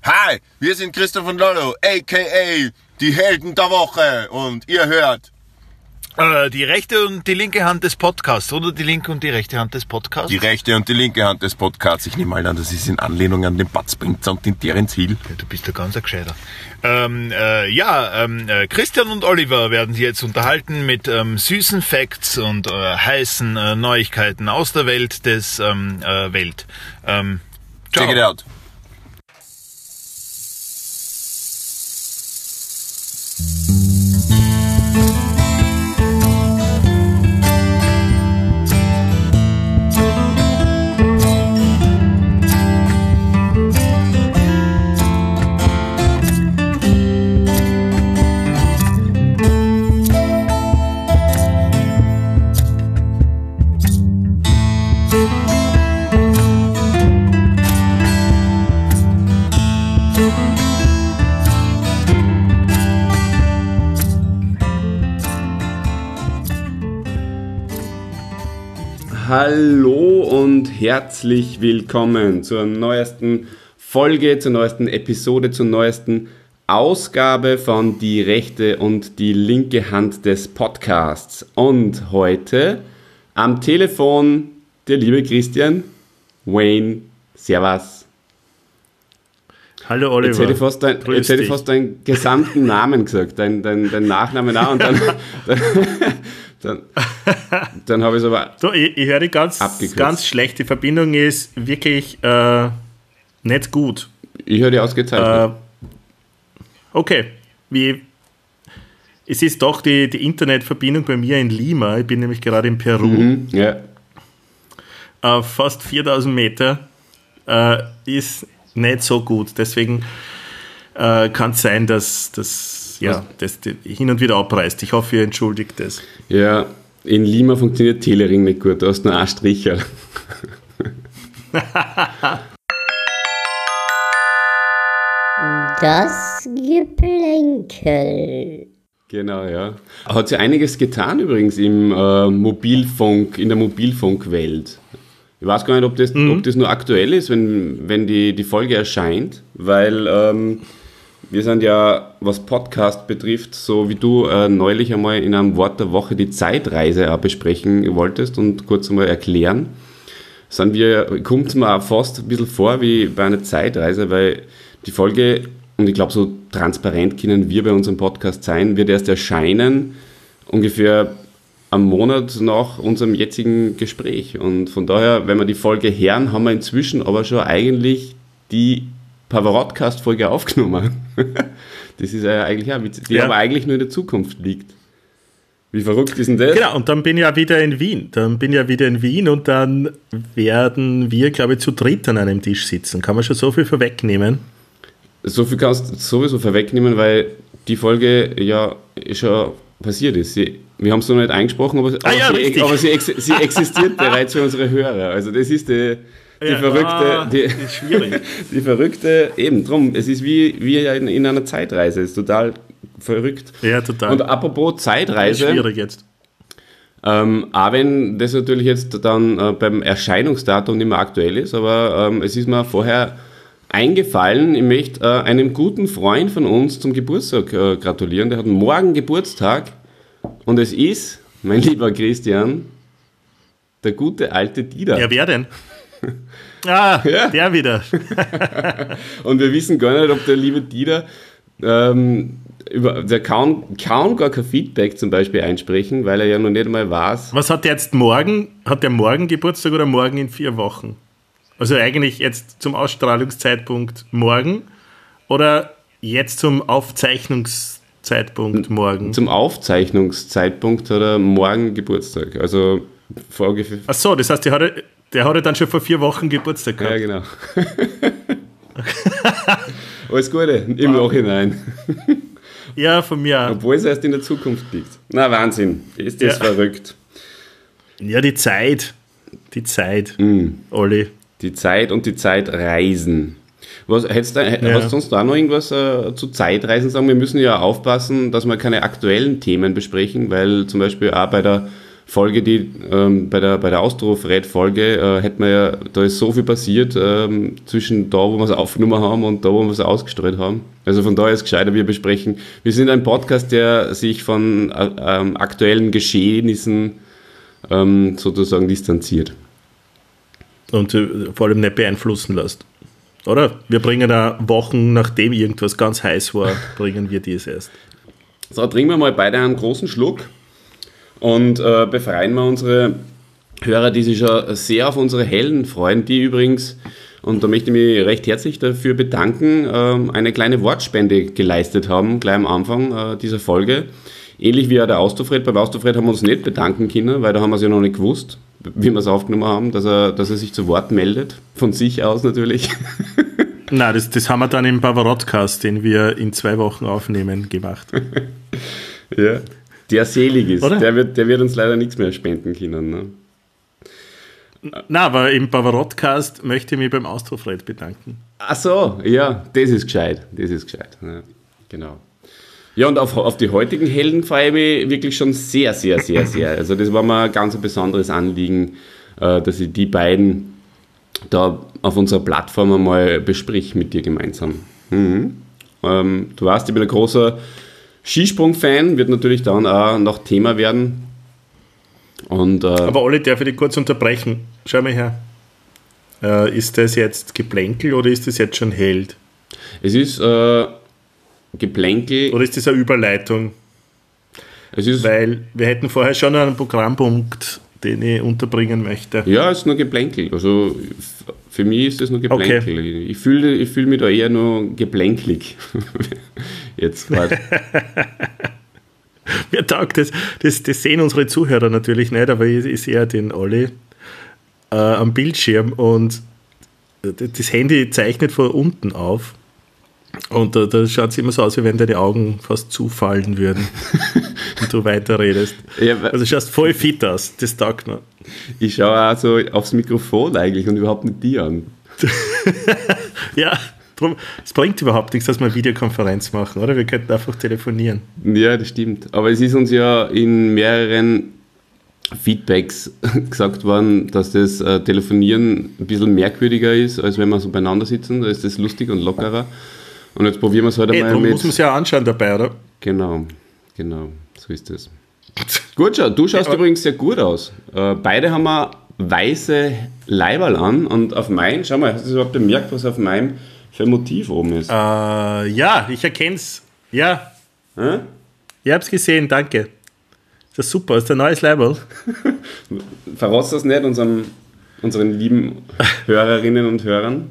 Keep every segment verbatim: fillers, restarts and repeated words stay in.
Hi, wir sind Christoph und Lollo, aka die Helden der Woche, und ihr hört äh, die rechte und die linke Hand des Podcasts, oder die linke und die rechte Hand des Podcasts? Die rechte und die linke Hand des Podcasts. Ich nehme mal an, das ist in Anlehnung an den Bud Spencer und den Terence Hill. Ja, du bist ja ganz ein Gescheiter. Ähm, äh, ja, ähm, äh, Christian und Oliver werden sich jetzt unterhalten mit ähm, süßen Facts und äh, heißen äh, Neuigkeiten aus der Welt des ähm, äh, Welt. Ähm, ciao. Check it out. Hallo und herzlich willkommen zur neuesten Folge, zur neuesten Episode, zur neuesten Ausgabe von Die rechte und die linke Hand des Podcasts. Und heute am Telefon der liebe Christian Wayne. Servus. Hallo Oliver. Jetzt hätte ich fast, dein, jetzt hätte ich fast deinen gesamten Namen gesagt, dein, dein, dein Nachnamen auch, und dann... dann Dann, dann habe ich es aber so, ich, ich höre dich ganz, ganz schlecht. Die Verbindung ist wirklich äh, nicht gut. Ich höre dich ausgezeichnet. Äh, okay. Wie, es ist doch die, die Internetverbindung bei mir in Lima. Ich bin nämlich gerade in Peru. Mhm, ja. Äh, fast viertausend Meter. Äh, ist nicht so gut. Deswegen äh, kann es sein, dass das ja, das hin und wieder abreißt. Ich hoffe, ihr entschuldigt das. Ja, in Lima funktioniert Telering nicht gut, da hast du nur einen Stricher. Das Geplänkel. Genau, ja. Hat sich einiges getan übrigens im äh, Mobilfunk, in der Mobilfunkwelt. Ich weiß gar nicht, ob das, mhm. ob das nur aktuell ist, wenn, wenn die, die Folge erscheint, weil ähm, wir sind ja, was Podcast betrifft, so wie du äh, neulich einmal in einem Wort der Woche die Zeitreise auch besprechen wolltest und kurz einmal erklären, sind wir, kommt es mir auch fast ein bisschen vor wie bei einer Zeitreise, weil die Folge, und ich glaube, so transparent können wir bei unserem Podcast sein, wird erst erscheinen, ungefähr am Monat nach unserem jetzigen Gespräch. Und von daher, wenn wir die Folge hören, haben wir inzwischen aber schon eigentlich die Pavarotcast-Folge aufgenommen. Das ist ja eigentlich auch witzig, die ja. aber eigentlich nur in der Zukunft liegt. Wie verrückt ist denn das? Genau, und dann bin ich ja wieder in Wien. Dann bin ich ja wieder in Wien und dann werden wir, glaube ich, zu dritt an einem Tisch sitzen. Kann man schon so viel vorwegnehmen? So viel kannst du sowieso vorwegnehmen, weil die Folge ja schon passiert ist. Sie, wir haben es noch nicht eingesprochen, aber, ah, ja, sie, aber sie, ex, sie existiert bereits für unsere Hörer. Also das ist die... Die ja, verrückte, ah, die, ist schwierig. die verrückte, eben drum, es ist wie, wie in, in einer Zeitreise, es ist total verrückt. Ja, total. Und apropos Zeitreise, ist schwierig jetzt. Ähm, auch wenn das natürlich jetzt dann äh, beim Erscheinungsdatum nicht mehr aktuell ist, aber ähm, es ist mir vorher eingefallen, ich möchte äh, einem guten Freund von uns zum Geburtstag äh, gratulieren, der hat morgen Geburtstag und es ist, mein lieber Christian, der gute alte Dieter. Ja, wer denn? Ah, ja. Der wieder. Und wir wissen gar nicht, ob der liebe Dieter, ähm, über, der kann, kann gar kein Feedback zum Beispiel einsprechen, weil er ja noch nicht mal weiß. Was hat der jetzt morgen? Hat der morgen Geburtstag oder morgen in vier Wochen? Also eigentlich jetzt zum Ausstrahlungszeitpunkt morgen oder jetzt zum Aufzeichnungszeitpunkt morgen? Zum Aufzeichnungszeitpunkt hat er morgen Geburtstag. Also vor ungefähr. Ach so, das heißt, der hat, der hat dann schon vor vier Wochen Geburtstag gehabt. Ja, genau. Alles Gute im wow. Nachhinein. Ja, von mir auch. Obwohl es erst in der Zukunft liegt. Na, Wahnsinn. Ist das ja. verrückt. Ja, die Zeit. Die Zeit, mm. Olli. Die Zeit und die Zeitreisen. Was, hättest du, ja. Hast du sonst da noch irgendwas äh, zu Zeitreisen sagen? Wir müssen ja aufpassen, dass wir keine aktuellen Themen besprechen, weil zum Beispiel auch bei der Folge, die ähm, bei der, bei der Austrofred-Folge, äh, hätte man ja, da ist so viel passiert ähm, zwischen da, wo wir es aufgenommen haben und da, wo wir es ausgestrahlt haben. Also von daher ist es gescheiter, wir besprechen. Wir sind ein Podcast, der sich von äh, ähm, aktuellen Geschehnissen ähm, sozusagen distanziert. Und äh, vor allem nicht beeinflussen lässt. Oder? Wir bringen da Wochen, nachdem irgendwas ganz heiß war, bringen wir dies erst. So, trinken wir mal beide einen großen Schluck. Und äh, befreien wir unsere Hörer, die sich schon sehr auf unsere Helden freuen, die übrigens, und da möchte ich mich recht herzlich dafür bedanken, äh, eine kleine Wortspende geleistet haben, gleich am Anfang äh, dieser Folge. Ähnlich wie auch der Austrofred. Beim Austrofred haben wir uns nicht bedanken können, weil da haben wir es ja noch nicht gewusst, wie wir es aufgenommen haben, dass er, dass er sich zu Wort meldet. Von sich aus natürlich. Nein, das, das haben wir dann im Pavarottcast, den wir in zwei Wochen aufnehmen, gemacht. Ja. Der selig ist, Oder? der wird, der wird uns leider nichts mehr spenden können. Ne? Na, aber im Pavarottcast möchte ich mich beim Austrofred bedanken. Ach so, ja, das ist gescheit, das ist gescheit. Ja, genau. Ja, und auf, auf die heutigen Helden freue ich mich wirklich schon sehr, sehr, sehr, sehr. Also das war mir ein ganz ein besonderes Anliegen, äh, dass ich die beiden da auf unserer Plattform einmal besprich mit dir gemeinsam. Mhm. Ähm, du weißt, ich bin ein großer Skisprung-Fan, wird natürlich dann auch noch Thema werden. Und, äh, Aber Olli, darf ich dich kurz unterbrechen? Schau mal her. Äh, ist das jetzt Geplänkel oder ist das jetzt schon Held? Es ist äh, Geplänkel. Oder ist das eine Überleitung? Es ist, Weil wir hätten vorher schon einen Programmpunkt, den ich unterbringen möchte. ja, es ist nur Geplänkel. Also f- für mich ist das nur Geplänkel. Okay. Ich fühle ich fühl mich da eher nur geplänkelig. Jetzt gerade. Mir taugt das, das, das sehen unsere Zuhörer natürlich nicht, aber ich, ich sehe den Olli äh, am Bildschirm und das Handy zeichnet von unten auf und da, da schaut es immer so aus, wie wenn deine Augen fast zufallen würden und du weiterredest. Ja, Also du schaust voll fit aus, das taugt mir. ich schaue auch so aufs Mikrofon eigentlich und überhaupt nicht die an. Ja, drum, es bringt überhaupt nichts, dass wir eine Videokonferenz machen, oder? Wir könnten einfach telefonieren. Ja, das stimmt. Aber es ist uns ja in mehreren Feedbacks gesagt worden, dass das äh, Telefonieren ein bisschen merkwürdiger ist, als wenn wir so beieinander sitzen. Da ist das lustig und lockerer. Und jetzt probieren wir es heute Hey, mal darum mit... muss man es ja anschauen dabei, oder? Genau, genau, so ist es. Gut, schau, du schaust Ja, übrigens sehr gut aus. Äh, beide haben wir weiße Leiberl an und auf meinen, schau mal, hast du überhaupt bemerkt, was auf meinem für ein Motiv oben ist? Äh, ja, ich erkenne es. Ja, Hä? ich habe es gesehen, danke. Das ist super, das ist ein neues Label. Verrotzt das nicht unseren, unseren lieben Hörerinnen und Hörern?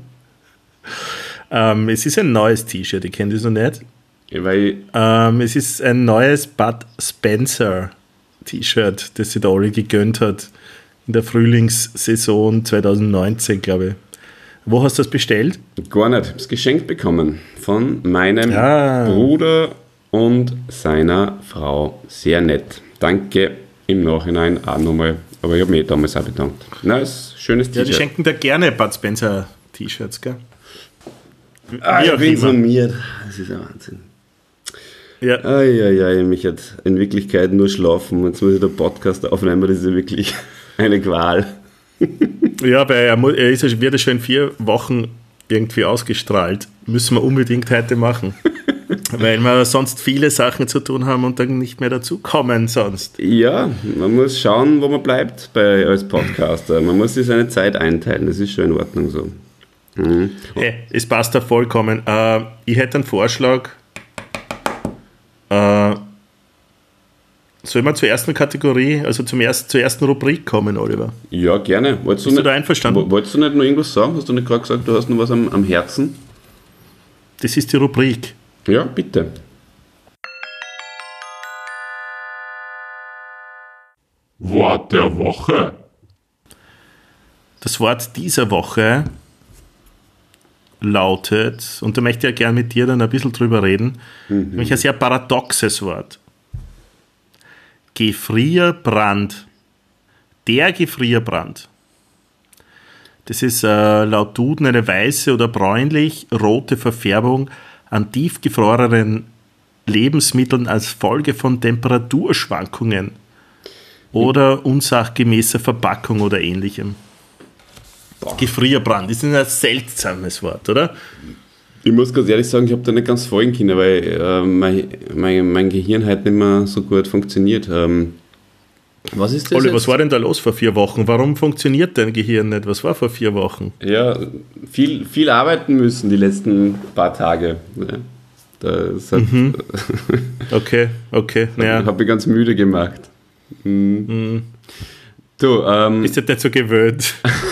Ähm, es ist ein neues T-Shirt, ich kenne das noch nicht. Ja, weil, Ähm, es ist ein neues Bud Spencer T-Shirt, das sich der Olli gegönnt hat in der Frühlingssaison zwanzig neunzehn, glaube ich. Wo hast du das bestellt? gar nicht, ich habe es geschenkt bekommen von meinem Ja. Bruder und seiner Frau. Sehr nett. Danke im Nachhinein auch nochmal. Aber ich habe mich damals auch bedankt. Na, ist ein schönes Ja, die T-Shirt. schenken da gerne Bud Spencer T-Shirts, gell? Ah, Wie ich auch bin immer. summiert. Das ist ein Wahnsinn. Ja, Eieiei, mich hat in Wirklichkeit nur schlafen. Jetzt muss ich den Podcast aufnehmen, das ist ja wirklich eine Qual. ja, aber er, mu- er ist, ja- wird ja schon in vier Wochen irgendwie ausgestrahlt. Müssen wir unbedingt heute machen. Weil wir sonst viele Sachen zu tun haben und dann nicht mehr dazu kommen sonst. Ja, man muss schauen, wo man bleibt bei, als Podcaster. Man muss sich seine Zeit einteilen, das ist schon in Ordnung so. Mhm. Hey, es passt da vollkommen. Äh, ich hätte einen Vorschlag. Äh, soll man zur ersten Kategorie, also zum ersten, zur ersten Rubrik kommen, Oliver? Ja, gerne. Wolltest Bist du nicht, da einverstanden? wo- Wolltest du nicht noch irgendwas sagen? Hast du nicht gerade gesagt, du hast noch was am, am Herzen? Das ist die Rubrik. Ja, bitte. Wort der Woche. Das Wort dieser Woche lautet, und da möchte ich ja gern mit dir dann ein bisschen drüber reden, nämlich ein sehr paradoxes Wort. Gefrierbrand. Der Gefrierbrand. Das ist äh, laut Duden eine weiße oder bräunlich-rote Verfärbung an tiefgefrorenen Lebensmitteln als Folge von Temperaturschwankungen. oder unsachgemäßer Verpackung oder ähnlichem. Boah. Gefrierbrand, das ist ein seltsames Wort, oder? Ich muss ganz ehrlich sagen, ich habe da nicht ganz folgen können, weil äh, mein, mein, mein Gehirn halt nicht mehr so gut funktioniert. Ähm, was ist das? Olli, jetzt? was war denn da los vor vier Wochen? Warum funktioniert dein Gehirn nicht? Was war vor vier Wochen? Ja, viel, viel arbeiten müssen die letzten paar Tage. Ja, das hat, mhm. Okay, okay. Ja. Habe mich ganz müde gemacht. Mhm. Mhm. Du, ähm, ist das nicht so gewöhnt?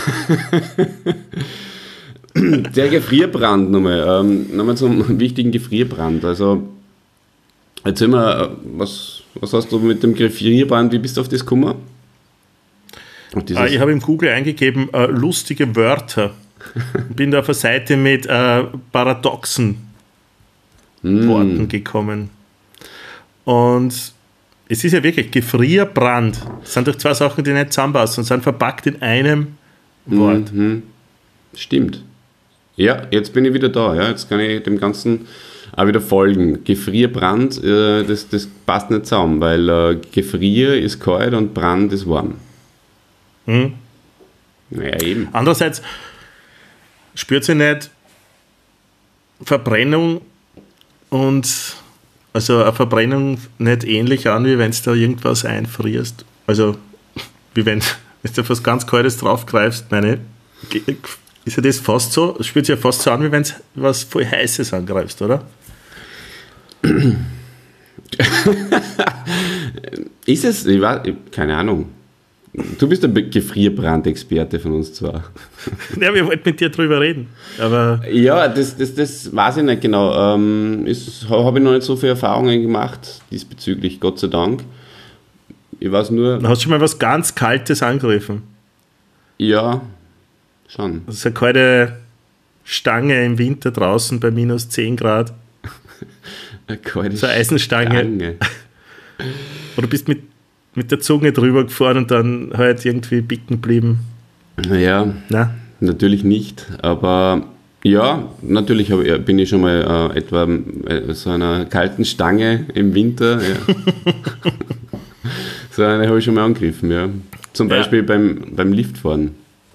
Der Gefrierbrand nochmal, ähm, nochmal zum wichtigen Gefrierbrand. Also, erzähl mal, was, was hast du mit dem Gefrierbrand, wie bist du auf das gekommen? Auf ah, ich habe im Google eingegeben, äh, lustige Wörter. Bin da auf eine Seite mit äh, paradoxen mm. Worten gekommen. Und es ist ja wirklich Gefrierbrand. Das sind doch zwei Sachen, die nicht zusammenpassen und sind verpackt in einem Wort. Mhm. Stimmt. Ja, jetzt bin ich wieder da. Ja. Jetzt kann ich dem Ganzen auch wieder folgen. Gefrierbrand, äh, das, das passt nicht zusammen, weil äh, Gefrier ist kalt und Brand ist warm. Mhm. Naja, eben. Andererseits spürt sie nicht Verbrennung und also eine Verbrennung nicht ähnlich an, wie wenn du da irgendwas einfrierst. Also, wie wenn, wenn du was ganz Kaltes draufgreifst, meine, ist ja das fast so, spürt sich ja fast so an, wie wenn du was voll Heißes angreifst, oder? Ist es, ich weiß, keine Ahnung. Du bist der Gefrierbrandexperte von uns zwar. Ja, wir wollten mit dir drüber reden. Aber ja, das, das, das weiß ich nicht genau. Ähm, habe ich noch nicht so viele Erfahrungen gemacht diesbezüglich, Gott sei Dank. Ich weiß nur. Hast du schon mal was ganz Kaltes angegriffen? Ja, schon. Das ist eine kalte Stange im Winter draußen bei minus zehn Grad. Eine kalte so eine Eisenstange. Stange. Oder bist mit mit der Zunge drüber gefahren und dann halt irgendwie bicken geblieben? Naja, Na? natürlich nicht, aber ja, natürlich hab, bin ich schon mal äh, etwa äh, so einer kalten Stange im Winter, ja. So eine habe ich schon mal angegriffen, ja. Zum Beispiel ja. beim, beim Liftfahren.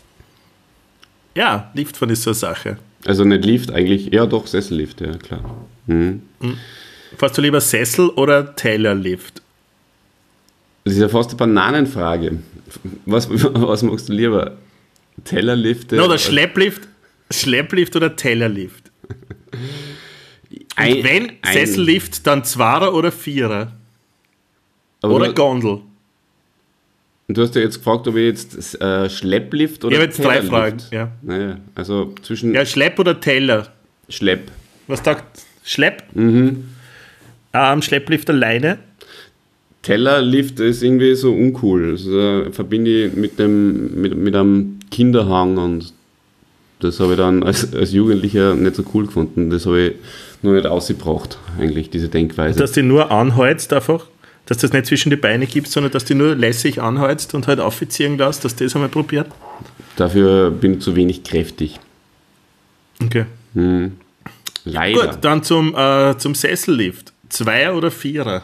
Ja, Liftfahren ist so eine Sache. Also nicht Lift eigentlich, ja doch, Sessellift, ja klar. Mhm. Mhm. Fährst du lieber Sessel oder Taylor-Lift? Das ist ja fast eine Bananenfrage. Was, was magst du lieber? Tellerlift? No, oder Schlepplift, Schlepplift oder Tellerlift? Ein, Und wenn ein, Sessellift, dann Zwarer oder Vierer? Aber oder du, Gondel? Und du hast ja jetzt gefragt, ob ich jetzt äh, Schlepplift oder ich habe jetzt drei Fragen. Ja. Naja, also zwischen ja, Schlepp oder Teller? Schlepp. Was sagt Schlepp? Mhm. Ähm, Schlepplift alleine? Tellerlift ist irgendwie so uncool. Also, verbinde ich mit, dem, mit, mit einem Kinderhang und das habe ich dann als, als Jugendlicher nicht so cool gefunden. Das habe ich noch nicht ausgebracht, eigentlich, diese Denkweise. Dass du nur anheizt einfach, dass das nicht zwischen die Beine gibt, sondern dass du nur lässig anheizt und halt aufziehen lässt, dass du das einmal probiert? Dafür bin ich zu wenig kräftig. Okay. Hm. Leider. Gut, dann zum, äh, zum Sessellift. Zweier oder Vierer?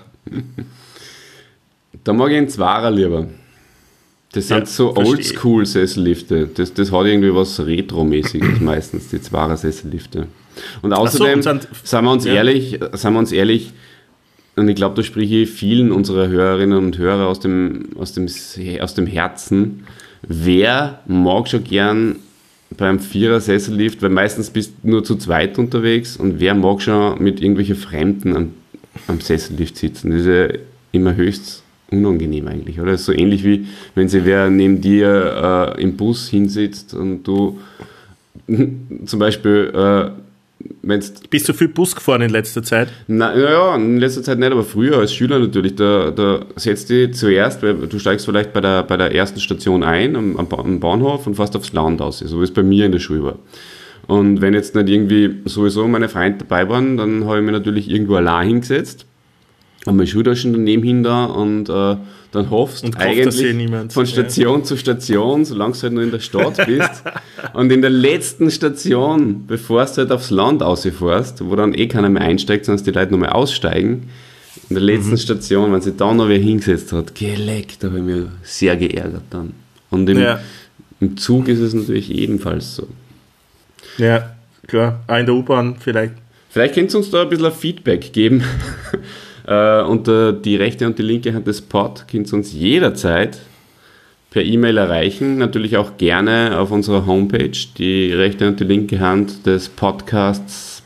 Da mag ich einen Zwarer lieber. Das sind ja, so Oldschool-Sessellifte. Das, das hat irgendwie was Retro-mäßiges meistens, die Zwarer-Sessellifte. Und außerdem, so, und sind, seien wir uns ja. ehrlich, seien wir uns ehrlich, und ich glaube, da spreche ich vielen unserer Hörerinnen und Hörer aus dem, aus dem, aus dem Herzen. Wer mag schon gern beim Vierer-Sessellift, weil meistens bist du nur zu zweit unterwegs, und wer mag schon mit irgendwelchen Fremden am, am Sessellift sitzen? Das ist ja immer höchst unangenehm eigentlich, oder? Das ist so ähnlich wie, wenn sich wer neben dir äh, im Bus hinsitzt und du zum Beispiel, äh, wenn's... Bist du viel Bus gefahren in letzter Zeit? Na, ja, in letzter Zeit nicht, aber früher als Schüler natürlich, da, da setzt dich zuerst, weil du steigst vielleicht bei der, bei der ersten Station ein, am, am Bahnhof, und fährst aufs Land aus, so wie es bei mir in der Schule war. Und wenn jetzt nicht irgendwie sowieso meine Freunde dabei waren, dann habe ich mich natürlich irgendwo allein hingesetzt, haben meine Schultaschen daneben hin da, und äh, dann hoffst du eigentlich von Station ja. zu Station, solange du halt nur in der Stadt bist. Und in der letzten Station, bevor du halt aufs Land rausfährst, wo dann eh keiner mehr einsteigt, sondern die Leute nochmal aussteigen, In der letzten mhm. Station, wenn sich da noch wer hingesetzt hat, geleckt, da habe ich mich sehr geärgert dann. Und im, ja. im Zug ist es natürlich ebenfalls so. Ja, klar. Auch in der U-Bahn vielleicht. Vielleicht könnt ihr uns da ein bisschen Feedback geben. äh, unter die rechte und die linke Hand des Pod könnt ihr uns jederzeit per E-Mail erreichen. Natürlich auch gerne auf unserer Homepage, die rechte und die linke Hand des Podcasts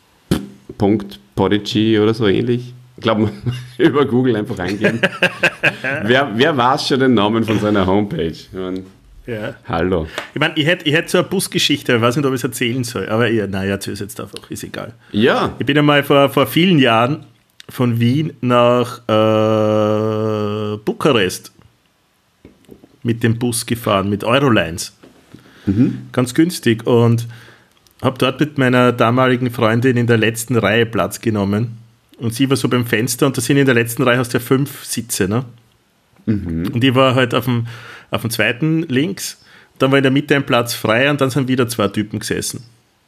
.podigy oder so ähnlich. Ich glaube, über Google einfach eingeben. wer, wer weiß schon den Namen von seiner Homepage? Ich mein, ja. Hallo. Ich meine, ich hätte ich hätt so eine Busgeschichte, ich weiß nicht, ob ich es erzählen soll, aber ja, nein, ich erzähle es jetzt einfach, ist egal. Ja. Ich bin einmal vor, vor vielen Jahren von Wien nach äh, Bukarest mit dem Bus gefahren, mit Eurolines. Mhm. Ganz günstig, und habe dort mit meiner damaligen Freundin in der letzten Reihe Platz genommen. Und sie war so beim Fenster, und da sind in der letzten Reihe hast du ja fünf Sitze, ne? Mhm. Und ich war halt auf dem, auf dem zweiten links, dann war in der Mitte ein Platz frei, und dann sind wieder zwei Typen gesessen.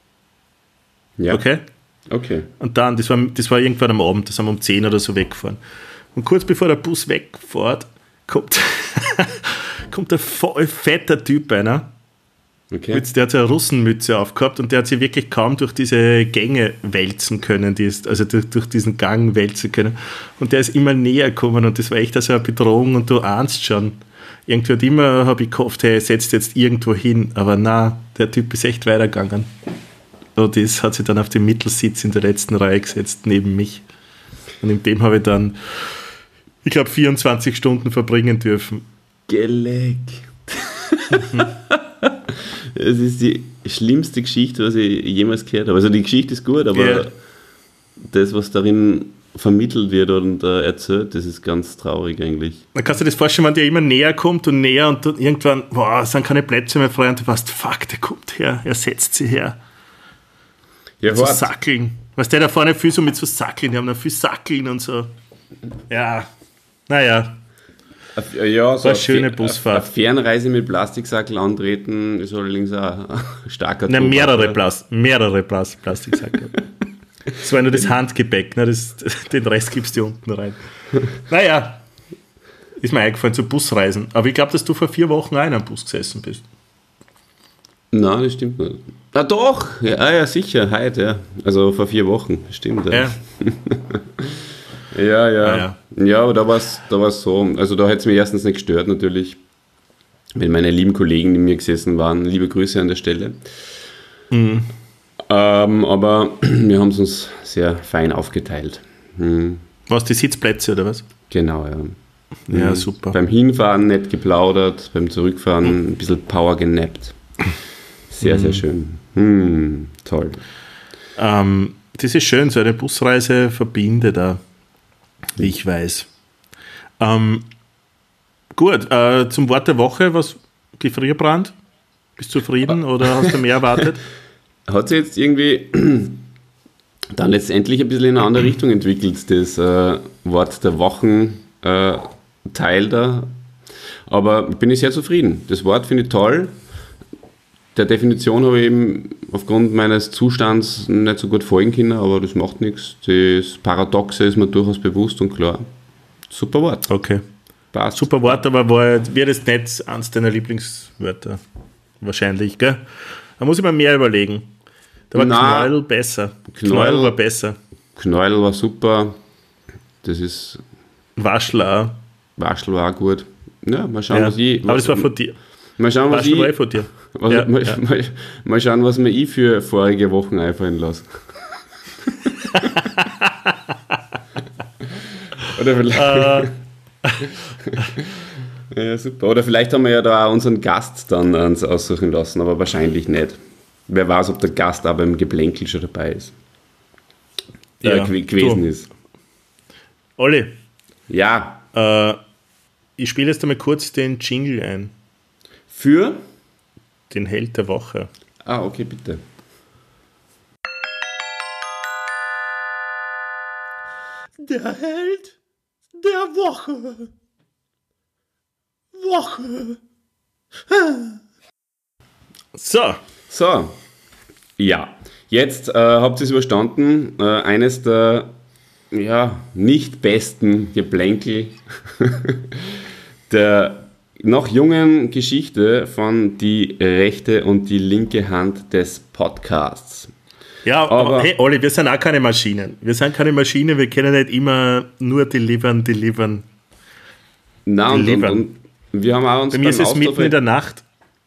Ja. Okay? Okay. Und dann, das war, das war irgendwann am Abend, da sind wir um zehn oder so weggefahren. Und kurz bevor der Bus wegfährt, kommt, kommt ein voll fetter Typ einer. Okay. Der hat so eine Russenmütze aufgehabt, und der hat sich wirklich kaum durch diese Gänge wälzen können, die ist, also durch, durch diesen Gang wälzen können. Und der ist immer näher gekommen, und das war echt also eine Bedrohung, und du ahnst schon. Irgendwie hat immer, habe ich gehofft, hey, setzt jetzt irgendwo hin, aber na, der Typ ist echt weitergegangen. Und das hat sich dann auf den Mittelsitz in der letzten Reihe gesetzt, neben mich. Und in dem habe ich dann, ich glaube, vierundzwanzig Stunden verbringen dürfen. Geleckt. Mhm. Es ist die schlimmste Geschichte, was ich jemals gehört habe. Also die Geschichte ist gut, aber yeah. das, was darin vermittelt wird und äh, erzählt, das ist ganz traurig eigentlich. Dann kannst du dir das vorstellen, wenn der immer näher kommt und näher, und dann irgendwann, boah, sind keine Plätze mehr frei, und du weißt, fuck, der kommt her, er setzt sie her. Ja, so Sackeln. Weißt du, der da vorne viel so mit so Sackeln, die haben da viel Sackeln und so. Ja, naja. Ja, so eine schöne Busfahrt. Eine Fernreise mit Plastiksackel antreten ist allerdings auch ein starker Nein, mehrere, Plast- mehrere Plast- Plastiksackel. Das war nur das Handgepäck, ne? Das, den Rest gibst du unten rein. Naja, ist mir eingefallen zu Busreisen. Aber ich glaube, dass du vor vier Wochen auch in einem Bus gesessen bist. Nein, das stimmt nicht. Ah doch, ja, ja sicher, heute, ja. Also vor vier Wochen, stimmt. Ja, ja. ja, ja. Ah, ja. Ja, aber da war es da war's so, also da hätte es mich erstens nicht gestört natürlich, wenn meine lieben Kollegen neben mir gesessen waren. Liebe Grüße an der Stelle. Mhm. Ähm, aber wir haben es uns sehr fein aufgeteilt. Mhm. Was, die Sitzplätze oder was? Genau, ja. Ja, mhm. super. Beim Hinfahren nett geplaudert, beim Zurückfahren mhm. ein bisschen Power genappt. Sehr, mhm. sehr schön. Mhm, toll. Ähm, das ist schön, so eine Busreise verbindet da, wie ich weiß. Ähm, gut, äh, zum Wort der Woche, was Gefrierbrand? Bist du zufrieden oder hast du mehr erwartet? Hat sich jetzt irgendwie dann letztendlich ein bisschen in eine andere Richtung entwickelt, das äh, Wort der Wochen äh, Teil da. Aber bin ich sehr zufrieden. Das Wort finde ich toll. Der Definition habe ich eben aufgrund meines Zustands nicht so gut folgen können, aber das macht nichts. Das Paradoxe ist mir durchaus bewusst und klar. Super Wort. Okay. Passt. Super Wort, aber war, wäre das nicht eines deiner Lieblingswörter? Wahrscheinlich, gell? Da muss ich mir mehr überlegen. Da war Na, Knäuel besser. Knäuel, Knäuel war besser. Knäuel war super. Das ist... Waschel auch. Waschel war auch gut. Ja, mal schauen, ja, was ich... Aber das war von dir. Mal schauen, was Waschel ich... war eh von dir. Was, ja, mal, ja. Mal, mal schauen, was mir ich für vorige Wochen einfallen lasse. Oder vielleicht... ja, super. Oder vielleicht haben wir ja da auch unseren Gast dann uns aussuchen lassen, aber wahrscheinlich nicht. Wer weiß, ob der Gast auch beim Geplänkel schon dabei ist. Ja, äh, gewesen du. ist. Olli. Ja. Äh, ich spiele jetzt einmal kurz den Jingle ein. Für? Den Held der Woche. Ah, okay, bitte. Der Held der Woche. Woche. So. So. Ja. Jetzt äh, habt ihr es überstanden. Äh, eines der ja, nicht besten Geplänkel der noch jungen Geschichte von die rechte und die linke Hand des Podcasts. Ja, aber, aber hey, Olli, wir sind auch keine Maschinen. Wir sind keine Maschinen, wir können nicht immer nur delivern, delivern. Nein, delivern. Und, und wir haben auch uns bei mir ist es mitten in der Nacht.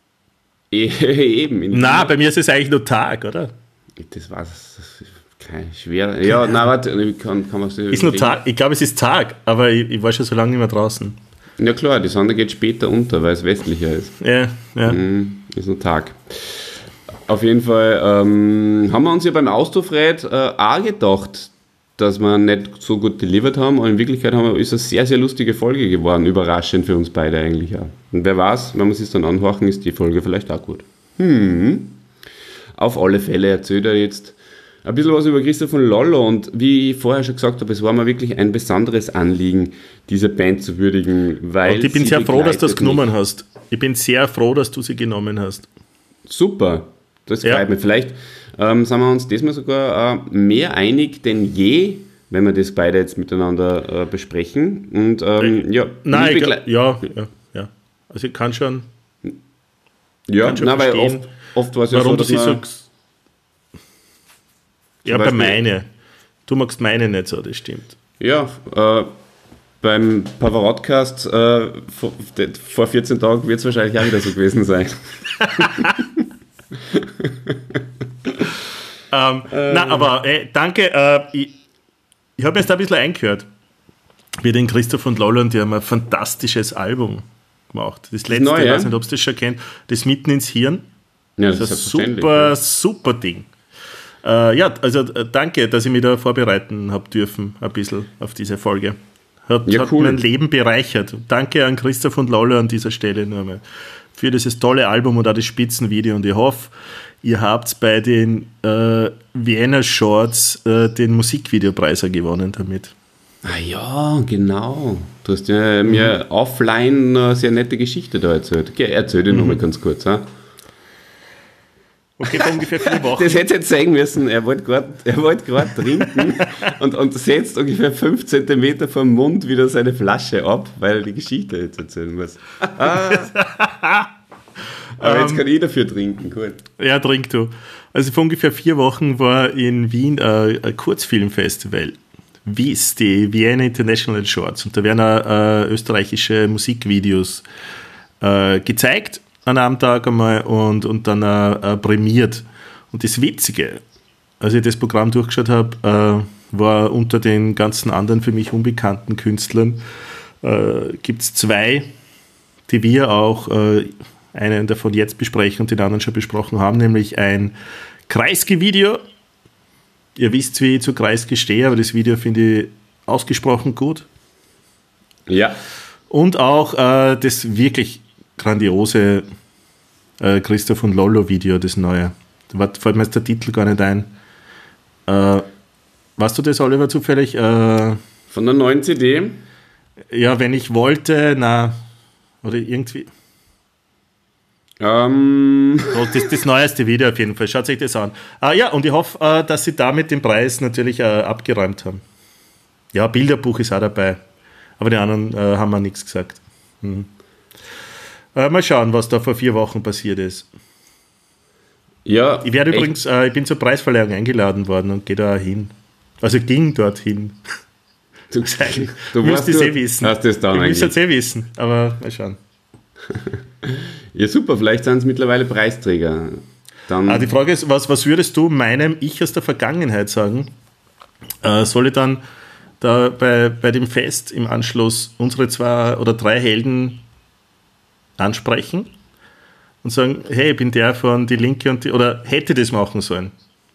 Eben. Nein, bei mir ist es eigentlich nur Tag, oder? Das war kein schwer. Ja, nein, warte, kann, kann man so ist nur Tag. Ich glaube, es ist Tag, aber ich, ich war schon so lange nicht mehr draußen. Ja klar, die Sonne geht später unter, weil es westlicher ist. Ja, ja. Mhm, ist nur Tag. Auf jeden Fall ähm, haben wir uns ja beim Austofred äh, auch gedacht, dass wir nicht so gut delivered haben, und in Wirklichkeit haben wir, ist eine sehr, sehr lustige Folge geworden, überraschend für uns beide eigentlich auch. Und wer weiß, wenn wir es dann anhorchen, ist die Folge vielleicht auch gut. Hm. Auf alle Fälle erzählt er jetzt ein bisschen was über Christoph von Lollo, und wie ich vorher schon gesagt habe, es war mir wirklich ein besonderes Anliegen, diese Band zu würdigen, weil und ich bin sehr froh, dass du es genommen hast. Ich bin sehr froh, dass du sie genommen hast. Super, das freut ja. mich. Vielleicht ähm, sind wir uns diesmal sogar äh, mehr einig denn je, wenn wir das beide jetzt miteinander äh, besprechen. Und ähm, ja, nein, ich glaub, ja, ja, ja. Also ich kann schon. Ja, kann schon nein, weil oft, oft war es ja warum so, dass du sie man, so. Ja, bei meine. Du magst meine nicht so, das stimmt. Ja, äh, beim Pavarottcast äh, vor, vor vierzehn Tagen wird es wahrscheinlich auch wieder so gewesen sein. ähm, ähm. Na, aber ey, danke. Äh, ich ich habe mir jetzt ein bisschen eingehört. Wir den Christoph und Lollo, die haben ein fantastisches Album gemacht. Das letzte, Neu, ich ja? weiß nicht, ob ihr das schon kennt, das Mitten ins Hirn. Ja, das, das ist ist ein super, ja. super Ding. Äh, ja, also äh, danke, dass ich mich da vorbereiten habe dürfen, ein bisschen auf diese Folge. Hat, ja, hat cool. mein Leben bereichert. Danke an Christoph und Lollo an dieser Stelle nochmal für dieses tolle Album und auch das Spitzenvideo. Und ich hoffe, ihr habt bei den äh, Vienna Shorts äh, den Musikvideopreis gewonnen damit. Ah ja, genau. Du hast ja mhm. mir offline eine sehr nette Geschichte da erzählt. Okay, erzähl dir mhm. nochmal ganz kurz. Ha? Okay, vor ungefähr vier Wochen. Das hätte jetzt sagen müssen, er wollte gerade wollt trinken und, und setzt ungefähr fünf Zentimeter vom Mund wieder seine Flasche ab, weil er die Geschichte jetzt erzählen muss. Aber jetzt kann ich dafür trinken, gut. Ja, trink du. Also vor ungefähr vier Wochen war in Wien äh, ein Kurzfilmfestival. W I S, die Vienna International Shorts. Und da werden auch äh, österreichische Musikvideos äh, gezeigt an einem Tag einmal und, und dann äh, prämiert. Und das Witzige, als ich das Programm durchgeschaut habe, äh, war unter den ganzen anderen für mich unbekannten Künstlern, äh, gibt es zwei, die wir auch, äh, einen davon jetzt besprechen und den anderen schon besprochen haben, nämlich ein Kreisky-Video. Ihr wisst, wie ich zu Kreisky stehe, aber das Video finde ich ausgesprochen gut. Ja. Und auch äh, das wirklich grandiose äh, Christoph und Lollo Video, das neue. Da fällt mir jetzt der Titel gar nicht ein. Äh, weißt du das, Oliver, zufällig? Äh, Von der neuen C D? Ja, wenn ich wollte, na, oder irgendwie. Ähm. So, das, das neueste Video auf jeden Fall. Schaut euch das an. Ah, ja, und ich hoffe, äh, dass sie damit den Preis natürlich äh, abgeräumt haben. Ja, Bilderbuch ist auch dabei. Aber die anderen äh, haben wir nichts gesagt. Mhm. Äh, mal schauen, was da vor vier Wochen passiert ist. Ja. Ich werde übrigens, äh, ich bin zur Preisverleihung eingeladen worden und gehe da hin. Also ging dorthin. Du, du müsst es eh wissen. Hast das dann ich müsste es eh wissen, aber mal schauen. Ja, super, vielleicht sind es mittlerweile Preisträger. Dann ah, die Frage ist, was, was würdest du meinem Ich aus der Vergangenheit sagen? Äh, soll ich dann da bei, bei dem Fest im Anschluss unsere zwei oder drei Helden ansprechen und sagen, hey, ich bin der von Die Linke und die, oder hätte das machen sollen?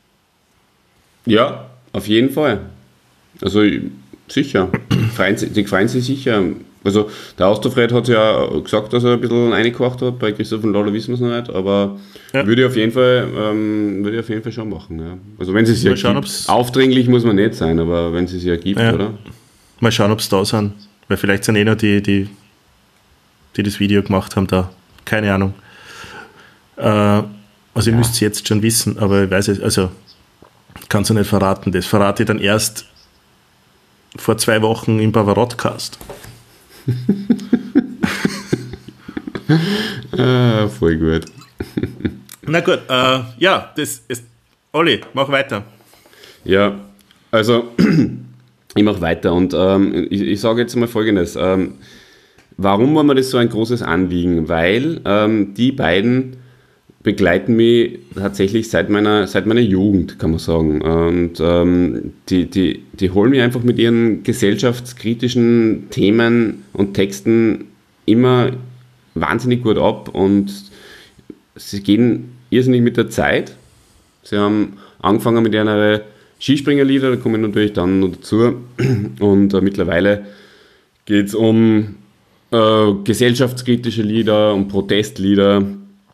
Ja, auf jeden Fall. Also sicher, die freuen sich sicher. Also der Austofred hat ja gesagt, dass er ein bisschen reingekocht hat, bei Christoph und Lollo wissen wir es noch nicht, aber ja. würde ich auf jeden Fall, ähm, würde ich auf jeden Fall schon machen. Ja. Also wenn es sich ja schauen, gibt, aufdringlich muss man nicht sein, aber wenn es sich ja gibt, ja. oder? Mal schauen, ob es da sind, weil vielleicht sind eh noch die, die, die das Video gemacht haben da, keine Ahnung. Äh, also ja. ihr müsst es jetzt schon wissen, aber ich weiß es, also kann es ja nicht verraten, das verrate ich dann erst vor zwei Wochen im Bavarotcast. Ah, voll gut. Na gut, äh, ja, das ist. Olli, mach weiter. Ja, also ich mache weiter und ähm, ich, ich sage jetzt mal Folgendes. Ähm, warum war mir das so ein großes Anliegen? Weil ähm, die beiden begleiten mich tatsächlich seit meiner, seit meiner Jugend, kann man sagen. Und ähm, die, die, die holen mich einfach mit ihren gesellschaftskritischen Themen und Texten immer wahnsinnig gut ab und sie gehen irrsinnig mit der Zeit. Sie haben angefangen mit ihren Skispringerlieder, da komme ich natürlich dann noch dazu. Und äh, mittlerweile geht es um äh, gesellschaftskritische Lieder, um Protestlieder.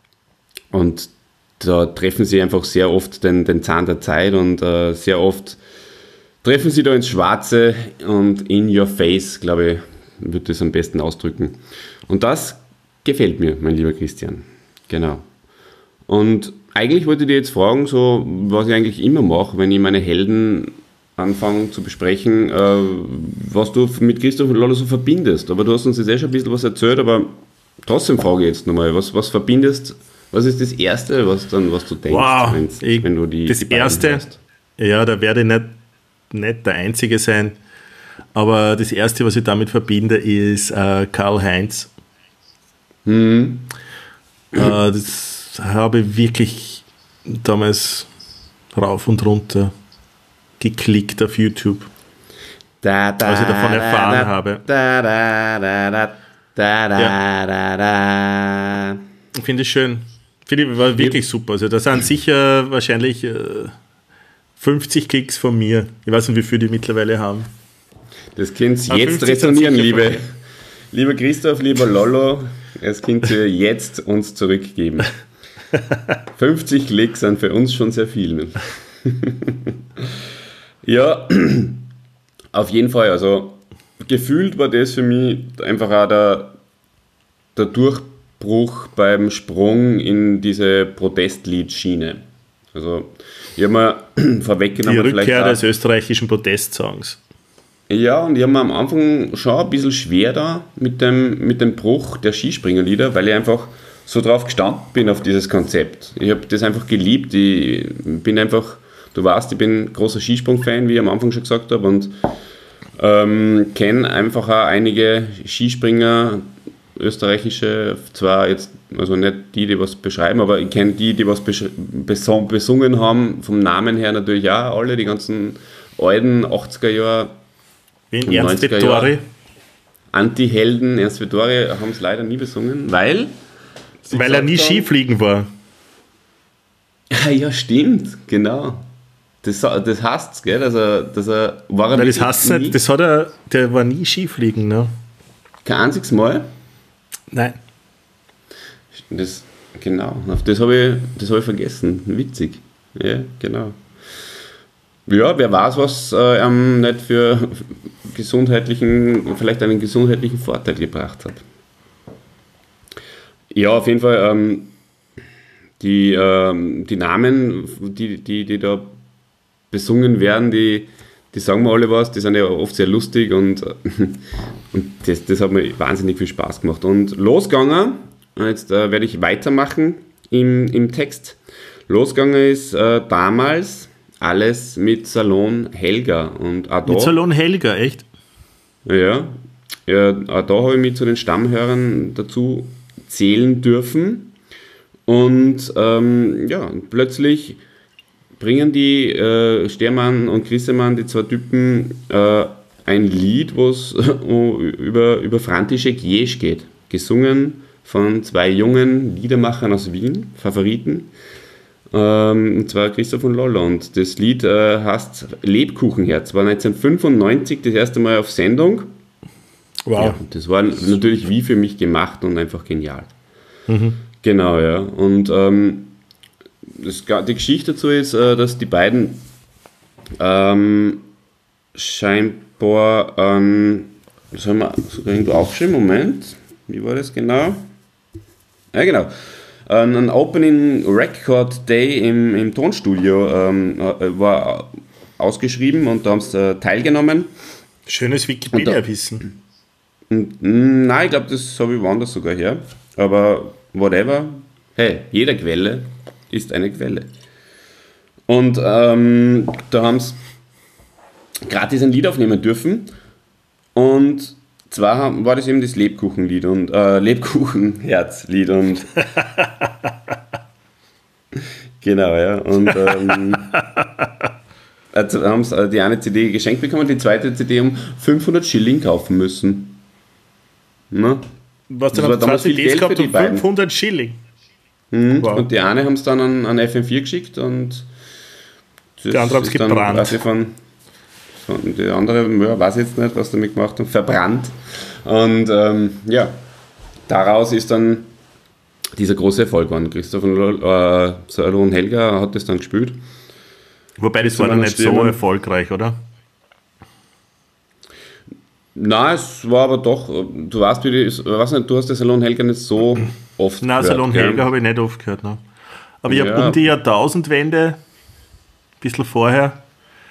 Und da treffen sie einfach sehr oft den, den Zahn der Zeit und äh, sehr oft treffen sie da ins Schwarze und in your face, glaube ich, würde das am besten ausdrücken. Und das gefällt mir, mein lieber Christian. Genau. Und eigentlich wollte ich dir jetzt fragen, so, was ich eigentlich immer mache, wenn ich meine Helden anfange zu besprechen, äh, was du mit Christoph und Lollo so verbindest. Aber du hast uns jetzt eh schon ein bisschen was erzählt, aber trotzdem frage ich jetzt nochmal, was, was verbindest, was ist das Erste, was, dann, was du denkst, wow, ich, wenn du die Das die Erste, hast? ja, da werde ich nicht, nicht der Einzige sein, aber das Erste, was ich damit verbinde, ist äh, Karl-Heinz. Mhm. Äh, das habe ich wirklich damals rauf und runter geklickt auf YouTube, Da, da, als ich davon erfahren da, habe. Da, da, da, da, da, da, Ja. da, da. Finde ich schön. Finde ich, war wirklich super. Also da sind sicher wahrscheinlich äh, fünfzig Klicks von mir. Ich weiß nicht, wie viele die mittlerweile haben. Das könnt ihr Ah, jetzt fünfzig sind retournieren, sicher liebe, von mir. lieber Christoph, lieber Lollo. Das könnt ihr jetzt uns zurückgeben. fünfzig Klicks sind für uns schon sehr viel. Ja, auf jeden Fall. Also gefühlt war das für mich einfach auch der, der Durchbruch beim Sprung in diese Protestlied-Schiene. Also ich habe mir Die vorweggenommen, vielleicht Rückkehr auch, des österreichischen Protestsongs. ja, und ich habe mir am Anfang schon ein bisschen schwer da mit dem, mit dem Bruch der Skispringerlieder, weil ich einfach so drauf gestanden bin auf dieses Konzept. Ich habe das einfach geliebt. Ich bin einfach, du weißt, ich bin großer Skisprung-Fan, wie ich am Anfang schon gesagt habe, und ähm, kenne einfach auch einige Skispringer, österreichische, zwar jetzt, also nicht die, die was beschreiben, aber ich kenne die, die was besch- besung- besungen haben, vom Namen her natürlich auch alle, die ganzen alten achtziger Jahre Wie in Im Ernst neunziger Vettori. Jahr. Anti-Helden, Ernst Vettori haben es leider nie besungen, weil sie Weil er nie gesagt haben- Skifliegen war. Ah, ja, stimmt, genau. Das, das heißt es, gell? Dass er, dass er war er Nein, das wirklich heißt nie- nicht, das hat er, der war nie Skifliegen, ne? kein einziges Mal. Nein. Das, genau, auf das habe ich, das hab ich vergessen. Witzig. Ja, genau. Ja, wer weiß, was äh, ihm nicht für gesundheitlichen, vielleicht einen gesundheitlichen Vorteil gebracht hat. Ja, auf jeden Fall, ähm, die, ähm, die Namen, die, die, die da besungen werden, die, die sagen mir alle was, die sind ja oft sehr lustig und, und das, das hat mir wahnsinnig viel Spaß gemacht. Und losgegangen, jetzt äh, werde ich weitermachen im, im Text. Losgegangen ist äh, damals alles mit Salon Helga. Und auch da, Mit Salon Helga, echt? ja, ja, auch da habe ich mich zu den Stammhörern dazu zählen dürfen. Und ähm, ja, plötzlich bringen die äh, Stermann und Grissemann, die zwei Typen, äh, ein Lied, was über, über František Jež geht. Gesungen von zwei jungen Liedermachern aus Wien, Favoriten. Ähm, und zwar Christoph und Lollo. Und das Lied äh, heißt Lebkuchenherz. War neunzehnhundertfünfundneunzig das erste Mal auf Sendung. Wow. Ja, das war natürlich wie für mich gemacht und einfach genial. Mhm. Genau, ja. Und ähm, das, die Geschichte dazu ist, äh, dass die beiden ähm, scheinbar, ähm, das haben wir sogar irgendwo aufgeschrieben, Moment, wie war das genau? Ja, genau. Ein, ein Opening Record Day im, im Tonstudio ähm, war ausgeschrieben und da haben sie äh, teilgenommen. Schönes Wikipedia-Wissen. Nein, ich glaube, das habe ich woanders sogar her. Aber whatever. Hey, jede Quelle ist eine Quelle. Und ähm, da haben sie gratis ein Lied aufnehmen dürfen. Und zwar war das eben das Lebkuchenlied und äh, Lebkuchenherzlied und genau, ja. Und ähm, also haben sie die eine C D geschenkt bekommen, die zweite C D um fünfhundert Schilling kaufen müssen. Na? Was dann haben zwei C Ds gehabt um fünfhundert Schilling. Mhm. Wow. Und die eine haben es dann an, an F M vier geschickt und die andere haben es gebrannt. Von, von die andere, ja, weiß ich jetzt nicht, was damit gemacht haben, verbrannt. Und ähm, ja, daraus ist dann dieser große Erfolg geworden. Christoph und äh, Salo und Helga hat das dann gespielt. Wobei das war dann nicht so erfolgreich, oder? Nein, es war aber doch, du weißt, wie die, ich weiß nicht, du hast das Salo und Helga nicht so oft Nein, gehört. Nein, Salo und Helga habe ich nicht oft gehört. Ne? Aber ich ja. habe um die Jahrtausendwende, ein bisschen vorher,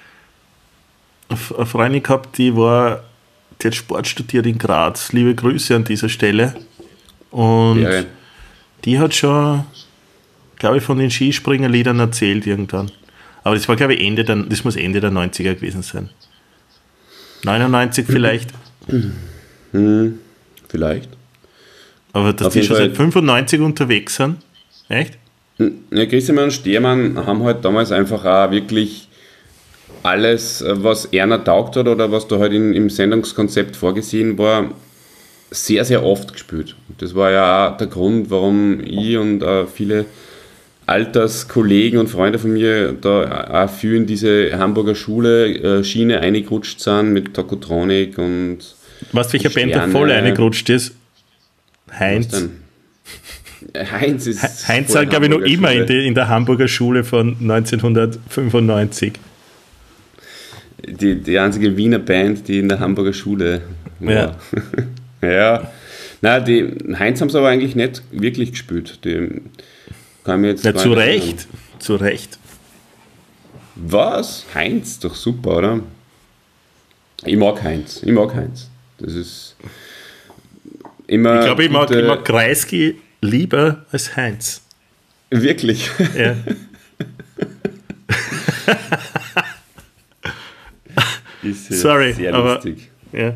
eine Freundin gehabt, die war, die hat Sport studiert in Graz. Liebe Grüße an dieser Stelle. Und ja. die hat schon, glaube ich, von den Skispringerliedern erzählt irgendwann. Aber das war, glaube ich, Ende der, das muss Ende der neunziger gewesen sein. neunundneunzig vielleicht. Hm, vielleicht. Aber dass Auf die schon Fall. seit fünfundneunzig unterwegs sind? Echt? Ja, Christian und Stehrmann haben halt damals einfach auch wirklich alles, was Erna taugt hat oder was da halt in, im Sendungskonzept vorgesehen war, sehr, sehr oft gespielt. Und das war ja auch der Grund, warum ich und äh, viele Alterskollegen und Freunde von mir da auch viel in diese Hamburger Schule äh, Schiene eingerutscht sind mit Tokotronic und weißt du, welcher Band da voll eingerutscht ist? Heinz. Heinz ist Heinz war, glaube ich, noch immer in, die, in der Hamburger Schule von neunzehnhundertfünfundneunzig. Die, die einzige Wiener Band, die in der Hamburger Schule war. Ja. ja. Nein, die Heinz haben sie aber eigentlich nicht wirklich gespielt. Die kann mir jetzt ja, zu Recht. Zu Recht. Was? Heinz? Doch super, oder? Ich mag Heinz. Ich mag Heinz. Das ist immer. Ich glaube, ich mag, ich mag Kreisky lieber als Heinz. Wirklich? Ja. Ist Sorry, sehr aber, lustig. Ja.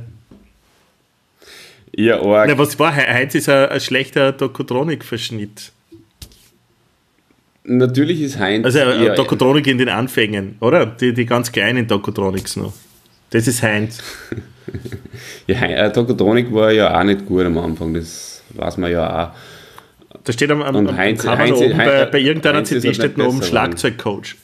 Ja, arg. Na, was war? Heinz ist ein, ein schlechter Tokotronik-Verschnitt. Natürlich ist Heinz. Also ja, Tokotronik in den Anfängen, oder? Die, die ganz kleinen Tokotronics noch. Das ist Heinz. ja, Tokotronik war ja auch nicht gut am Anfang, das weiß man ja auch. Da steht am, am, Und am Heinz, Cover Heinz, oben Heinz, bei, bei irgendeiner Heinz C D steht noch oben Schlagzeugcoach.